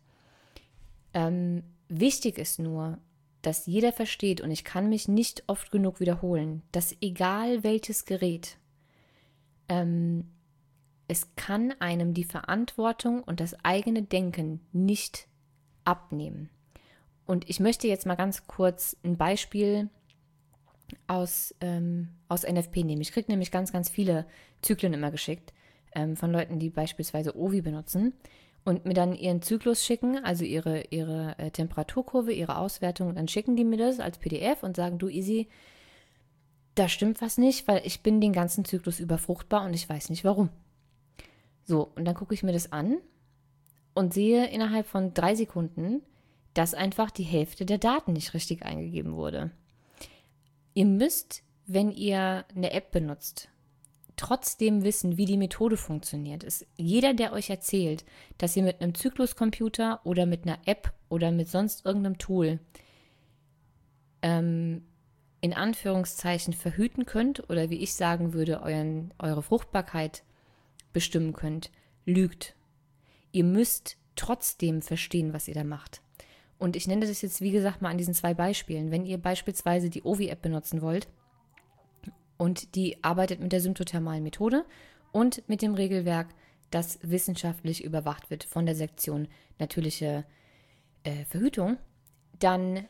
Ähm, wichtig ist nur, dass jeder versteht, und ich kann mich nicht oft genug wiederholen, dass egal welches Gerät, ähm, es kann einem die Verantwortung und das eigene Denken nicht abnehmen. Und ich möchte jetzt mal ganz kurz ein Beispiel aus, ähm, aus N F P nehmen. Ich kriege nämlich ganz, ganz viele Zyklen immer geschickt ähm, von Leuten, die beispielsweise Ovi benutzen und mir dann ihren Zyklus schicken, also ihre, ihre äh, Temperaturkurve, ihre Auswertung. Und dann schicken die mir das als P D F und sagen, du Easy, da stimmt was nicht, weil ich bin den ganzen Zyklus über fruchtbar und ich weiß nicht warum. So, und dann gucke ich mir das an und sehe innerhalb von drei Sekunden, dass einfach die Hälfte der Daten nicht richtig eingegeben wurde. Ihr müsst, wenn ihr eine App benutzt, trotzdem wissen, wie die Methode funktioniert. Es, jeder, der euch erzählt, dass ihr mit einem Zykluscomputer oder mit einer App oder mit sonst irgendeinem Tool ähm, in Anführungszeichen verhüten könnt oder wie ich sagen würde, euren, eure Fruchtbarkeit bestimmen könnt, lügt. Ihr müsst trotzdem verstehen, was ihr da macht. Und ich nenne das jetzt, wie gesagt, mal an diesen zwei Beispielen. Wenn ihr beispielsweise die Ovi-App benutzen wollt und die arbeitet mit der symptothermalen Methode und mit dem Regelwerk, das wissenschaftlich überwacht wird von der Sektion natürliche äh, Verhütung, dann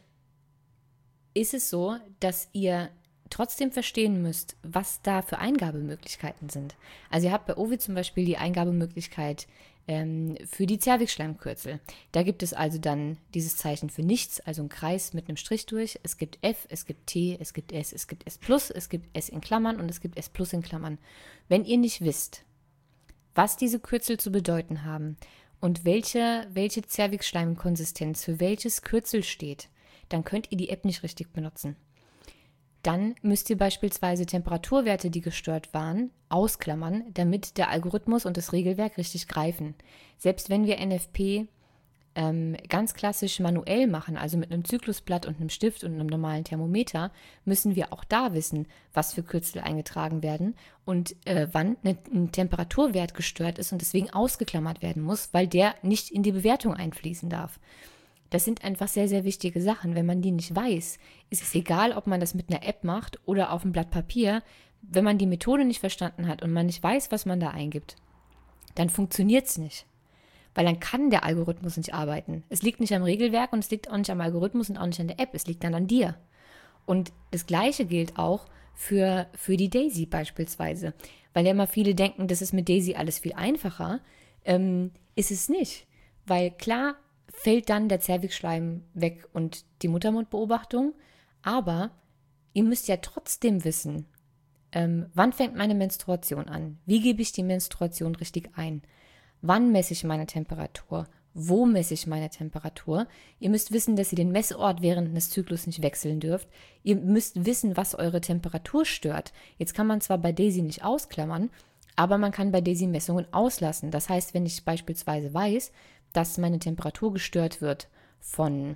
ist es so, dass ihr trotzdem verstehen müsst, was da für Eingabemöglichkeiten sind. Also ihr habt bei Ovi zum Beispiel die Eingabemöglichkeit ähm, für die Zervixschleimkürzel. Da gibt es also dann dieses Zeichen für nichts, also ein Kreis mit einem Strich durch. Es gibt F, es gibt T, es gibt S, es gibt S plus, es gibt S in Klammern und es gibt S plus in Klammern. Wenn ihr nicht wisst, was diese Kürzel zu bedeuten haben und welche, welche Zervixschleimkonsistenz für welches Kürzel steht, dann könnt ihr die App nicht richtig benutzen. Dann müsst ihr beispielsweise Temperaturwerte, die gestört waren, ausklammern, damit der Algorithmus und das Regelwerk richtig greifen. Selbst wenn wir N F P ähm, ganz klassisch manuell machen, also mit einem Zyklusblatt und einem Stift und einem normalen Thermometer, müssen wir auch da wissen, was für Kürzel eingetragen werden und äh, wann ne, ein Temperaturwert gestört ist und deswegen ausgeklammert werden muss, weil der nicht in die Bewertung einfließen darf. Das sind einfach sehr, sehr wichtige Sachen. Wenn man die nicht weiß, ist es egal, ob man das mit einer App macht oder auf einem Blatt Papier. Wenn man die Methode nicht verstanden hat und man nicht weiß, was man da eingibt, dann funktioniert es nicht. Weil dann kann der Algorithmus nicht arbeiten. Es liegt nicht am Regelwerk und es liegt auch nicht am Algorithmus und auch nicht an der App. Es liegt dann an dir. Und das Gleiche gilt auch für, für die Daisy beispielsweise. Weil ja immer viele denken, das ist mit Daisy alles viel einfacher. Ähm, ist es nicht. Weil klar, fällt dann der Zervixschleim weg und die Muttermundbeobachtung. Aber ihr müsst ja trotzdem wissen, ähm, wann fängt meine Menstruation an? Wie gebe ich die Menstruation richtig ein? Wann messe ich meine Temperatur? wo messe ich meine Temperatur. Ihr müsst wissen, dass ihr den Messort während des Zyklus nicht wechseln dürft. Ihr müsst wissen, was eure Temperatur stört. Jetzt kann man zwar bei Daisy nicht ausklammern, aber man kann bei Daisy Messungen auslassen. Das heißt, wenn ich beispielsweise weiß, dass meine Temperatur gestört wird von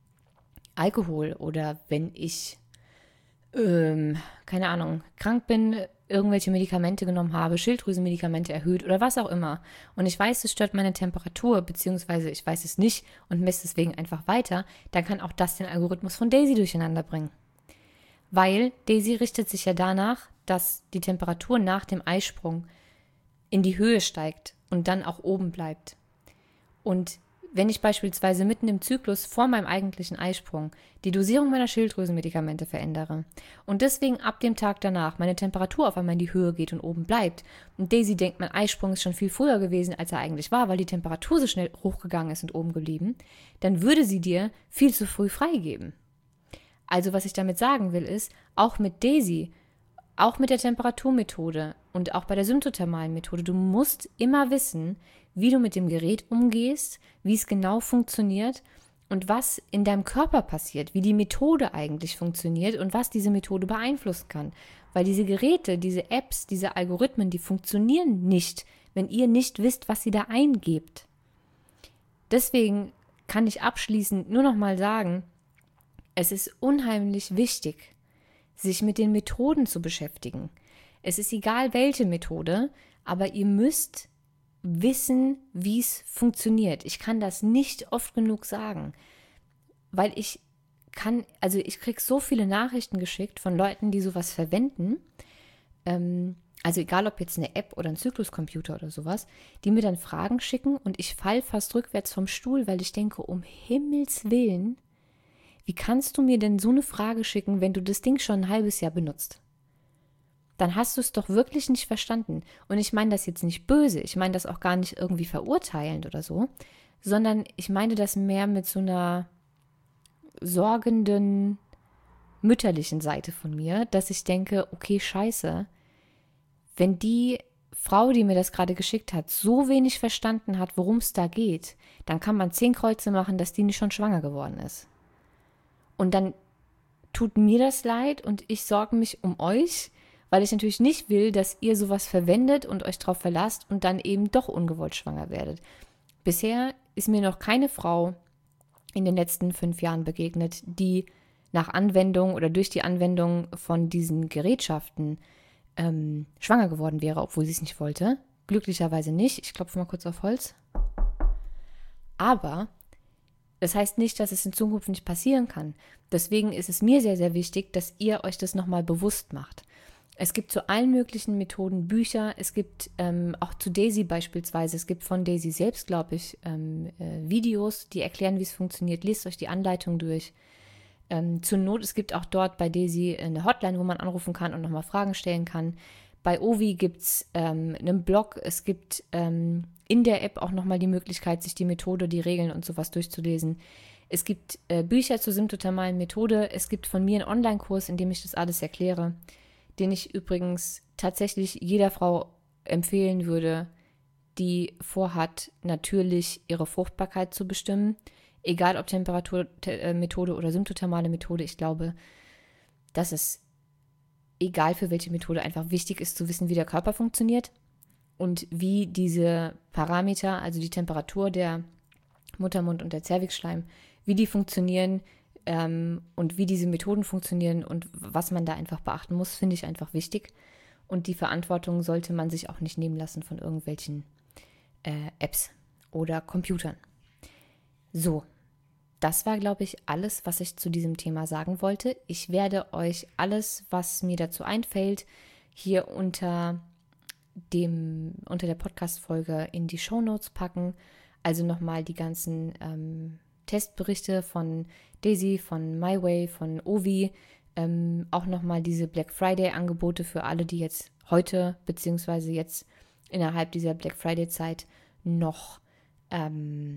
Alkohol oder wenn ich, ähm, keine Ahnung, krank bin, irgendwelche Medikamente genommen habe, Schilddrüsenmedikamente erhöht oder was auch immer. Und ich weiß, es stört meine Temperatur, beziehungsweise ich weiß es nicht und messe deswegen einfach weiter, dann kann auch das den Algorithmus von Daisy durcheinander bringen. Weil Daisy richtet sich ja danach, dass die Temperatur nach dem Eisprung in die Höhe steigt und dann auch oben bleibt. Und wenn ich beispielsweise mitten im Zyklus vor meinem eigentlichen Eisprung die Dosierung meiner Schilddrüsenmedikamente verändere und deswegen ab dem Tag danach meine Temperatur auf einmal in die Höhe geht und oben bleibt und Daisy denkt, mein Eisprung ist schon viel früher gewesen, als er eigentlich war, weil die Temperatur so schnell hochgegangen ist und oben geblieben, dann würde sie dir viel zu früh freigeben. Also was ich damit sagen will ist, auch mit Daisy, auch mit der Temperaturmethode und auch bei der symptothermalen Methode, du musst immer wissen, wie du mit dem Gerät umgehst, wie es genau funktioniert und was in deinem Körper passiert, wie die Methode eigentlich funktioniert und was diese Methode beeinflussen kann. Weil diese Geräte, diese Apps, diese Algorithmen, die funktionieren nicht, wenn ihr nicht wisst, was sie da eingebt. Deswegen kann ich abschließend nur noch mal sagen, es ist unheimlich wichtig, sich mit den Methoden zu beschäftigen. Es ist egal, welche Methode, aber ihr müsst wissen, wie es funktioniert. Ich kann das nicht oft genug sagen, weil ich kann, also ich kriege so viele Nachrichten geschickt von Leuten, die sowas verwenden, ähm, also egal ob jetzt eine App oder ein Zykluscomputer oder sowas, die mir dann Fragen schicken und ich falle fast rückwärts vom Stuhl, weil ich denke, um Himmels Willen, wie kannst du mir denn so eine Frage schicken, wenn du das Ding schon ein halbes Jahr benutzt? Dann hast du es doch wirklich nicht verstanden. Und ich meine das jetzt nicht böse, ich meine das auch gar nicht irgendwie verurteilend oder so, sondern ich meine das mehr mit so einer sorgenden, mütterlichen Seite von mir, dass ich denke, okay, scheiße, wenn die Frau, die mir das gerade geschickt hat, so wenig verstanden hat, worum es da geht, dann kann man zehn Kreuze machen, dass die nicht schon schwanger geworden ist. Und dann tut mir das leid und ich sorge mich um euch, weil ich natürlich nicht will, dass ihr sowas verwendet und euch drauf verlasst und dann eben doch ungewollt schwanger werdet. Bisher ist mir noch keine Frau in den letzten fünf Jahren begegnet, die nach Anwendung oder durch die Anwendung von diesen Gerätschaften ähm, schwanger geworden wäre, obwohl sie es nicht wollte. Glücklicherweise nicht. Ich klopfe mal kurz auf Holz. Aber das heißt nicht, dass es in Zukunft nicht passieren kann. Deswegen ist es mir sehr, sehr wichtig, dass ihr euch das nochmal bewusst macht. Es gibt zu allen möglichen Methoden Bücher, es gibt ähm, auch zu Daisy beispielsweise, es gibt von Daisy selbst, glaube ich, ähm, äh, Videos, die erklären, wie es funktioniert. Lest euch die Anleitung durch. Ähm, zur Not, es gibt auch dort bei Daisy eine Hotline, wo man anrufen kann und nochmal Fragen stellen kann. Bei Ovi gibt es ähm, einen Blog, es gibt ähm, in der App auch nochmal die Möglichkeit, sich die Methode, die Regeln und sowas durchzulesen. Es gibt äh, Bücher zur symptothermalen Methode, es gibt von mir einen Online-Kurs, in dem ich das alles erkläre, den ich übrigens tatsächlich jeder Frau empfehlen würde, die vorhat, natürlich ihre Fruchtbarkeit zu bestimmen. Egal ob Temperaturmethode oder symptothermale Methode, ich glaube, dass es, egal für welche Methode, einfach wichtig ist zu wissen, wie der Körper funktioniert und wie diese Parameter, also die Temperatur der Muttermund und der Zervixschleim, wie die funktionieren, Ähm, und wie diese Methoden funktionieren und was man da einfach beachten muss, finde ich einfach wichtig. Und die Verantwortung sollte man sich auch nicht nehmen lassen von irgendwelchen äh, Apps oder Computern. So, das war, glaube ich, alles, was ich zu diesem Thema sagen wollte. Ich werde euch alles, was mir dazu einfällt, hier unter dem, unter der Podcast-Folge in die Shownotes packen. Also nochmal die ganzen ähm, Testberichte von Daisy, von MyWay, von Ovi, ähm, auch nochmal diese Black Friday-Angebote für alle, die jetzt heute, beziehungsweise jetzt innerhalb dieser Black Friday-Zeit noch ähm,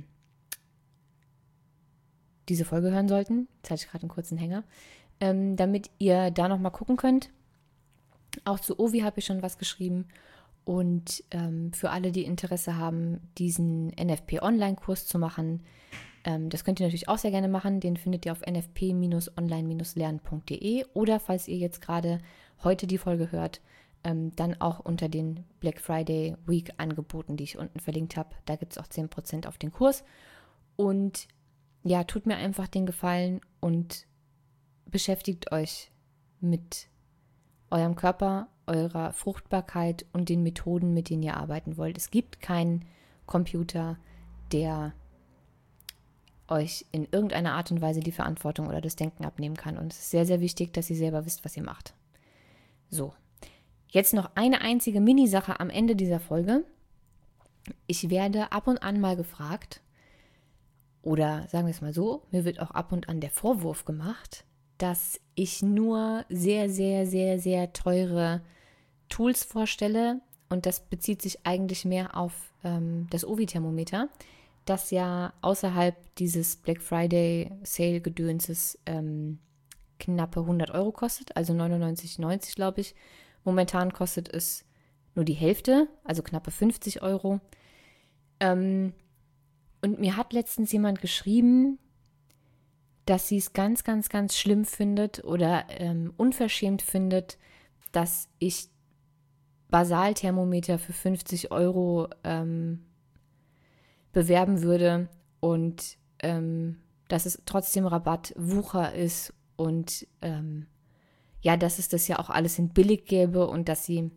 diese Folge hören sollten. Jetzt hatte ich gerade einen kurzen Hänger. Ähm, damit ihr da nochmal gucken könnt. Auch zu Ovi habe ich schon was geschrieben. Und ähm, für alle, die Interesse haben, diesen N F P-Online-Kurs zu machen, ähm, das könnt ihr natürlich auch sehr gerne machen. Den findet ihr auf n f p online lernen punkt d e oder falls ihr jetzt gerade heute die Folge hört, ähm, dann auch unter den Black Friday Week Angeboten, die ich unten verlinkt habe. Da gibt es auch zehn Prozent auf den Kurs. Und ja, tut mir einfach den Gefallen und beschäftigt euch mit eurem Körper, eurer Fruchtbarkeit und den Methoden, mit denen ihr arbeiten wollt. Es gibt keinen Computer, der euch in irgendeiner Art und Weise die Verantwortung oder das Denken abnehmen kann. Und es ist sehr, sehr wichtig, dass ihr selber wisst, was ihr macht. So, jetzt noch eine einzige Mini-Sache am Ende dieser Folge. Ich werde ab und an mal gefragt, oder sagen wir es mal so, mir wird auch ab und an der Vorwurf gemacht, dass ich nur sehr, sehr, sehr, sehr teure Tools vorstelle. Und das bezieht sich eigentlich mehr auf ähm, das Ovi-Thermometer, das ja außerhalb dieses Black Friday Sale-Gedönses ähm, knappe hundert Euro kostet, also neunundneunzig neunzig, glaube ich. Momentan kostet es nur die Hälfte, also knappe fünfzig Euro. Ähm, und mir hat letztens jemand geschrieben, dass sie es ganz, ganz, ganz schlimm findet oder ähm, unverschämt findet, dass ich Basalthermometer für fünfzig Euro ähm, bewerben würde und ähm, dass es trotzdem Rabatt Wucher ist und ähm, ja, dass es das ja auch alles in billig gäbe und dass sie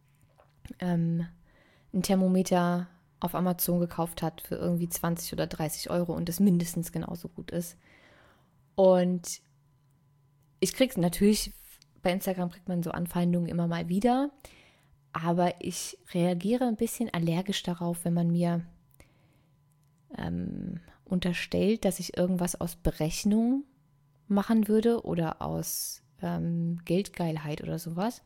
ähm, ein Thermometer auf Amazon gekauft hat für irgendwie zwanzig oder dreißig Euro und das mindestens genauso gut ist. Und ich kriege natürlich, bei Instagram kriegt man so Anfeindungen immer mal wieder, aber ich reagiere ein bisschen allergisch darauf, wenn man mir ähm, unterstellt, dass ich irgendwas aus Berechnung machen würde oder aus ähm, Geldgeilheit oder sowas.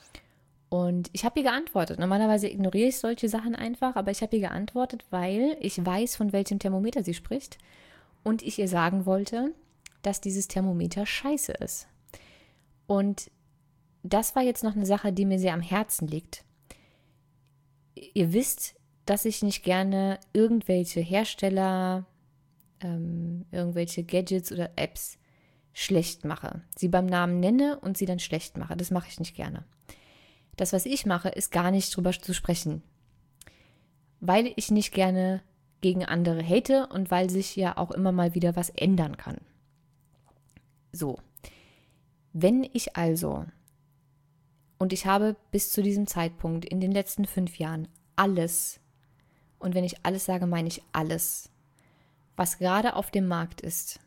Und ich habe ihr geantwortet. Normalerweise ignoriere ich solche Sachen einfach, aber ich habe ihr geantwortet, weil ich weiß, von welchem Thermometer sie spricht und ich ihr sagen wollte, dass dieses Thermometer scheiße ist. Und das war jetzt noch eine Sache, die mir sehr am Herzen liegt. Ihr wisst, dass ich nicht gerne irgendwelche Hersteller, ähm, irgendwelche Gadgets oder Apps schlecht mache. Sie beim Namen nenne und sie dann schlecht mache. Das mache ich nicht gerne. Das, was ich mache, ist gar nicht drüber zu sprechen. Weil ich nicht gerne gegen andere hate und weil sich ja auch immer mal wieder was ändern kann. So, wenn ich also, und ich habe bis zu diesem Zeitpunkt in den letzten fünf Jahren alles, und wenn ich alles sage, meine ich alles, was gerade auf dem Markt ist,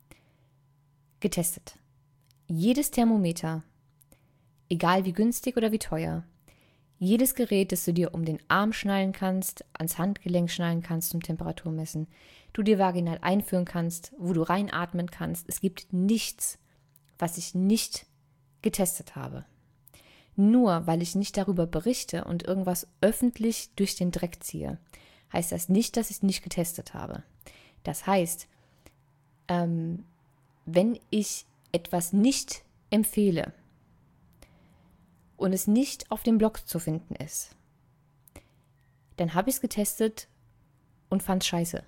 getestet. Jedes Thermometer, egal wie günstig oder wie teuer, jedes Gerät, das du dir um den Arm schnallen kannst, ans Handgelenk schnallen kannst zum Temperatur messen, du dir vaginal einführen kannst, wo du reinatmen kannst. Es gibt nichts, was ich nicht getestet habe. Nur weil ich nicht darüber berichte und irgendwas öffentlich durch den Dreck ziehe, heißt das nicht, dass ich es nicht getestet habe. Das heißt, ähm, wenn ich etwas nicht empfehle und es nicht auf dem Blog zu finden ist, dann habe ich es getestet und fand es scheiße.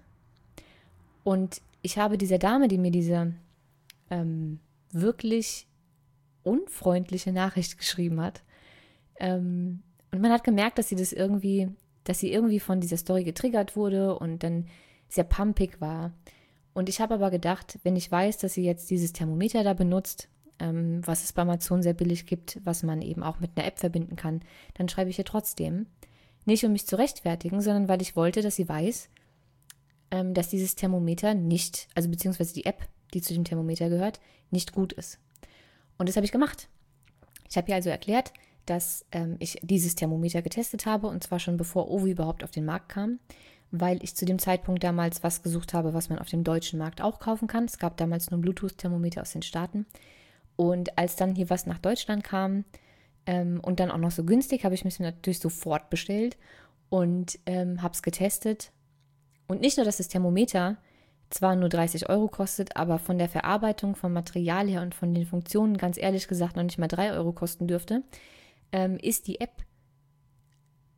Und ich habe dieser Dame, die mir diese ähm, wirklich unfreundliche Nachricht geschrieben hat, ähm, und man hat gemerkt, dass sie das irgendwie, dass sie irgendwie von dieser Story getriggert wurde und dann sehr pumpig war. Und ich habe aber gedacht, wenn ich weiß, dass sie jetzt dieses Thermometer da benutzt, ähm, was es bei Amazon sehr billig gibt, was man eben auch mit einer App verbinden kann, dann schreibe ich ihr trotzdem. Nicht, um mich zu rechtfertigen, sondern weil ich wollte, dass sie weiß, ähm, dass dieses Thermometer nicht, also beziehungsweise die App, die zu dem Thermometer gehört, nicht gut ist. Und das habe ich gemacht. Ich habe ihr also erklärt, dass ähm, ich dieses Thermometer getestet habe, und zwar schon bevor Ovi überhaupt auf den Markt kam, weil ich zu dem Zeitpunkt damals was gesucht habe, was man auf dem deutschen Markt auch kaufen kann. Es gab damals nur Bluetooth-Thermometer aus den Staaten. Und als dann hier was nach Deutschland kam ähm, und dann auch noch so günstig, habe ich mich natürlich sofort bestellt und ähm, habe es getestet. Und nicht nur, dass das Thermometer zwar nur dreißig Euro kostet, aber von der Verarbeitung, vom Material her und von den Funktionen ganz ehrlich gesagt noch nicht mal drei Euro kosten dürfte, ähm, ist die App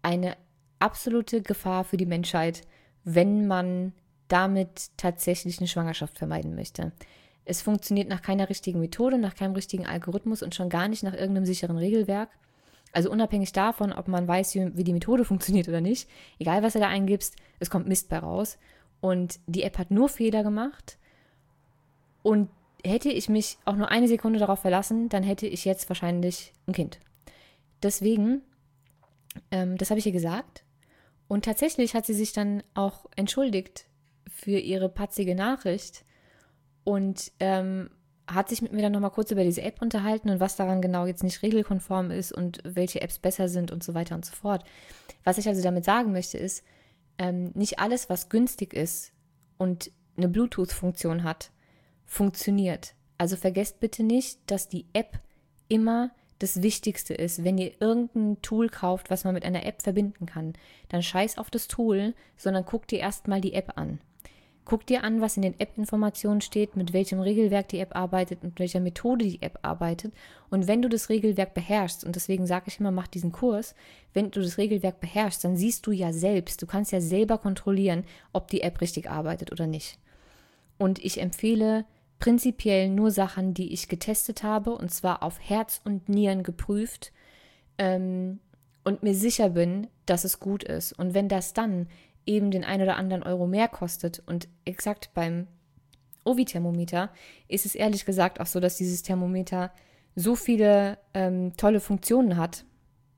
eine absolute Gefahr für die Menschheit, wenn man damit tatsächlich eine Schwangerschaft vermeiden möchte. Es funktioniert nach keiner richtigen Methode, nach keinem richtigen Algorithmus und schon gar nicht nach irgendeinem sicheren Regelwerk. Also unabhängig davon, ob man weiß, wie, wie die Methode funktioniert oder nicht, egal was du da eingibst, es kommt Mist bei raus. Und die App hat nur Fehler gemacht. Und hätte ich mich auch nur eine Sekunde darauf verlassen, dann hätte ich jetzt wahrscheinlich ein Kind. Deswegen, ähm, das habe ich ihr gesagt. Und tatsächlich hat sie sich dann auch entschuldigt für ihre patzige Nachricht und ähm, hat sich mit mir dann nochmal kurz über diese App unterhalten und was daran genau jetzt nicht regelkonform ist und welche Apps besser sind und so weiter und so fort. Was ich also damit sagen möchte ist, ähm, nicht alles, was günstig ist und eine Bluetooth-Funktion hat, funktioniert. Also vergesst bitte nicht, dass die App immer das Wichtigste ist. Wenn ihr irgendein Tool kauft, was man mit einer App verbinden kann, dann scheiß auf das Tool, sondern guckt dir erstmal die App an. Guck dir an, was in den App-Informationen steht, mit welchem Regelwerk die App arbeitet, mit welcher Methode die App arbeitet. Und wenn du das Regelwerk beherrschst, und deswegen sage ich immer, mach diesen Kurs, wenn du das Regelwerk beherrschst, dann siehst du ja selbst, du kannst ja selber kontrollieren, ob die App richtig arbeitet oder nicht. Und ich empfehle prinzipiell nur Sachen, die ich getestet habe, und zwar auf Herz und Nieren geprüft ähm, und mir sicher bin, dass es gut ist. Und wenn das dann eben den ein oder anderen Euro mehr kostet und exakt beim Ovi-Thermometer ist es ehrlich gesagt auch so, dass dieses Thermometer so viele ähm, tolle Funktionen hat,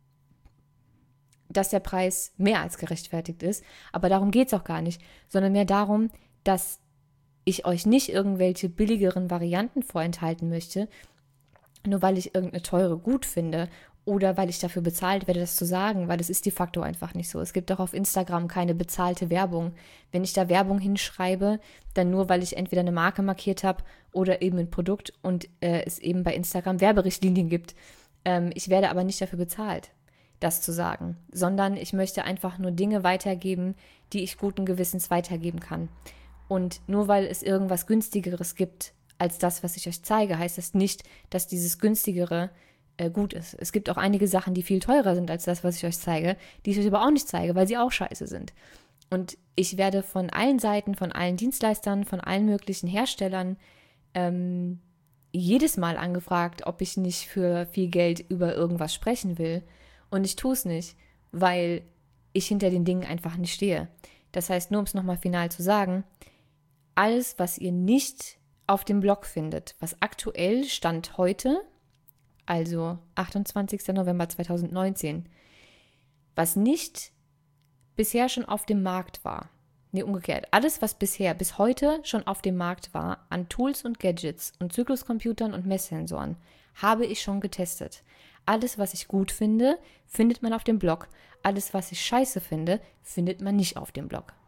dass der Preis mehr als gerechtfertigt ist. Aber darum geht es auch gar nicht, sondern mehr darum, dass ich euch nicht irgendwelche billigeren Varianten vorenthalten möchte, nur weil ich irgendeine teure gut finde oder weil ich dafür bezahlt werde, das zu sagen, weil das ist de facto einfach nicht so. Es gibt auch auf Instagram keine bezahlte Werbung. Wenn ich da Werbung hinschreibe, dann nur, weil ich entweder eine Marke markiert habe oder eben ein Produkt und äh, es eben bei Instagram Werberichtlinien gibt. Ähm, ich werde aber nicht dafür bezahlt, das zu sagen, sondern ich möchte einfach nur Dinge weitergeben, die ich guten Gewissens weitergeben kann. Und nur weil es irgendwas Günstigeres gibt als das, was ich euch zeige, heißt das nicht, dass dieses Günstigere äh, gut ist. Es gibt auch einige Sachen, die viel teurer sind als das, was ich euch zeige, die ich euch aber auch nicht zeige, weil sie auch scheiße sind. Und ich werde von allen Seiten, von allen Dienstleistern, von allen möglichen Herstellern ähm, jedes Mal angefragt, ob ich nicht für viel Geld über irgendwas sprechen will. Und ich tue es nicht, weil ich hinter den Dingen einfach nicht stehe. Das heißt, nur um es nochmal final zu sagen, alles, was ihr nicht auf dem Blog findet, was aktuell Stand heute, also achtundzwanzigster November zweitausendneunzehn, was nicht bisher schon auf dem Markt war, nee, umgekehrt, alles, was bisher, bis heute schon auf dem Markt war, an Tools und Gadgets und Zykluscomputern und Messsensoren, habe ich schon getestet. Alles, was ich gut finde, findet man auf dem Blog. Alles, was ich scheiße finde, findet man nicht auf dem Blog.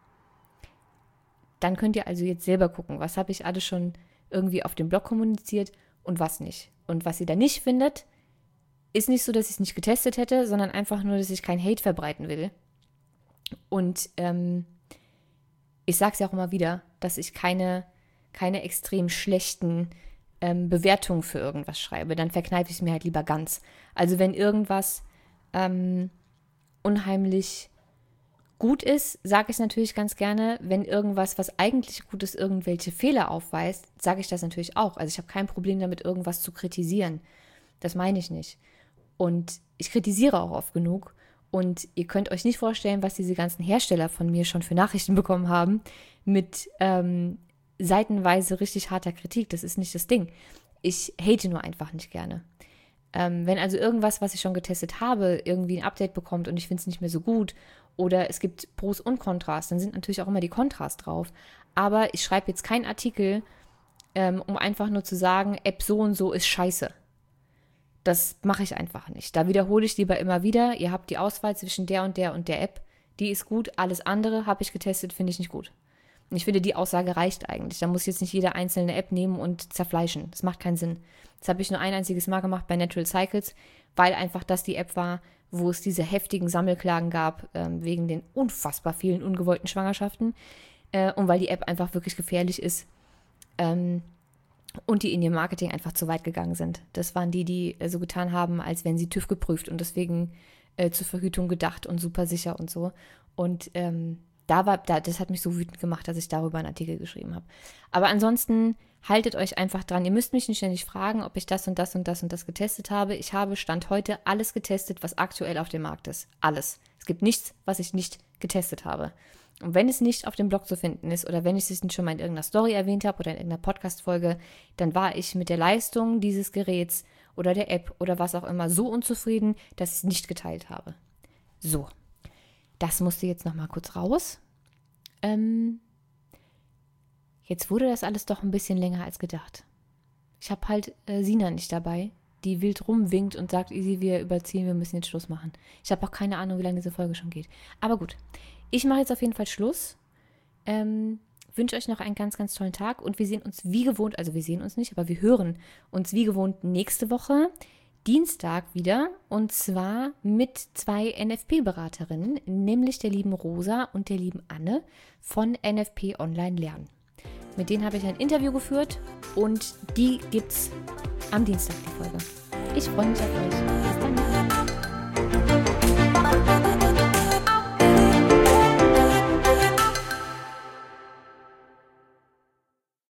Dann könnt ihr also jetzt selber gucken, was habe ich alles schon irgendwie auf dem Blog kommuniziert und was nicht. Und was ihr da nicht findet, ist nicht so, dass ich es nicht getestet hätte, sondern einfach nur, dass ich kein Hate verbreiten will. Und ähm, ich sage es ja auch immer wieder, dass ich keine, keine extrem schlechten ähm, Bewertungen für irgendwas schreibe. Dann verkneife ich es mir halt lieber ganz. Also wenn irgendwas ähm, unheimlich gut ist, sage ich natürlich ganz gerne. Wenn irgendwas, was eigentlich gut ist, irgendwelche Fehler aufweist, sage ich das natürlich auch. Also ich habe kein Problem damit, irgendwas zu kritisieren. Das meine ich nicht. Und ich kritisiere auch oft genug. Und ihr könnt euch nicht vorstellen, was diese ganzen Hersteller von mir schon für Nachrichten bekommen haben mit ähm, seitenweise richtig harter Kritik. Das ist nicht das Ding. Ich hate nur einfach nicht gerne. Ähm, wenn also irgendwas, was ich schon getestet habe, irgendwie ein Update bekommt und ich finde es nicht mehr so gut oder es gibt Pros und Kontras, dann sind natürlich auch immer die Kontras drauf. Aber ich schreibe jetzt keinen Artikel, ähm, um einfach nur zu sagen, App so und so ist scheiße. Das mache ich einfach nicht. Da wiederhole ich lieber immer wieder, ihr habt die Auswahl zwischen der und der und der App. Die ist gut, alles andere habe ich getestet, finde ich nicht gut. Und ich finde, die Aussage reicht eigentlich. Da muss jetzt nicht jede einzelne App nehmen und zerfleischen. Das macht keinen Sinn. Das habe ich nur ein einziges Mal gemacht bei Natural Cycles, weil einfach das die App war, wo es diese heftigen Sammelklagen gab, ähm, wegen den unfassbar vielen ungewollten Schwangerschaften. Äh, und weil die App einfach wirklich gefährlich ist. Ähm, und die in ihrem Marketing einfach zu weit gegangen sind. Das waren die, die so getan haben, als wären sie TÜV geprüft und deswegen äh, zur Verhütung gedacht und super sicher und so. Und ähm, da war, da, das hat mich so wütend gemacht, dass ich darüber einen Artikel geschrieben habe. Aber ansonsten haltet euch einfach dran. Ihr müsst mich nicht ständig fragen, ob ich das und das und das und das getestet habe. Ich habe Stand heute alles getestet, was aktuell auf dem Markt ist. Alles. Es gibt nichts, was ich nicht getestet habe. Und wenn es nicht auf dem Blog zu finden ist oder wenn ich es nicht schon mal in irgendeiner Story erwähnt habe oder in irgendeiner Podcast-Folge, dann war ich mit der Leistung dieses Geräts oder der App oder was auch immer so unzufrieden, dass ich es nicht geteilt habe. So, das musste jetzt nochmal kurz raus. Ähm, jetzt wurde das alles doch ein bisschen länger als gedacht. Ich habe halt äh, Sina nicht dabei, die wild rumwinkt und sagt, Easy, wir überziehen, wir müssen jetzt Schluss machen. Ich habe auch keine Ahnung, wie lange diese Folge schon geht. Aber gut, ich mache jetzt auf jeden Fall Schluss. Ähm, wünsche euch noch einen ganz, ganz tollen Tag und wir sehen uns wie gewohnt, also wir sehen uns nicht, aber wir hören uns wie gewohnt nächste Woche, Dienstag wieder, und zwar mit zwei N F P-Beraterinnen, nämlich der lieben Rosa und der lieben Anne von N F P Online Lernen. Mit denen habe ich ein Interview geführt und die gibt's am Dienstag, die Folge. Ich freue mich auf euch. Bis dann.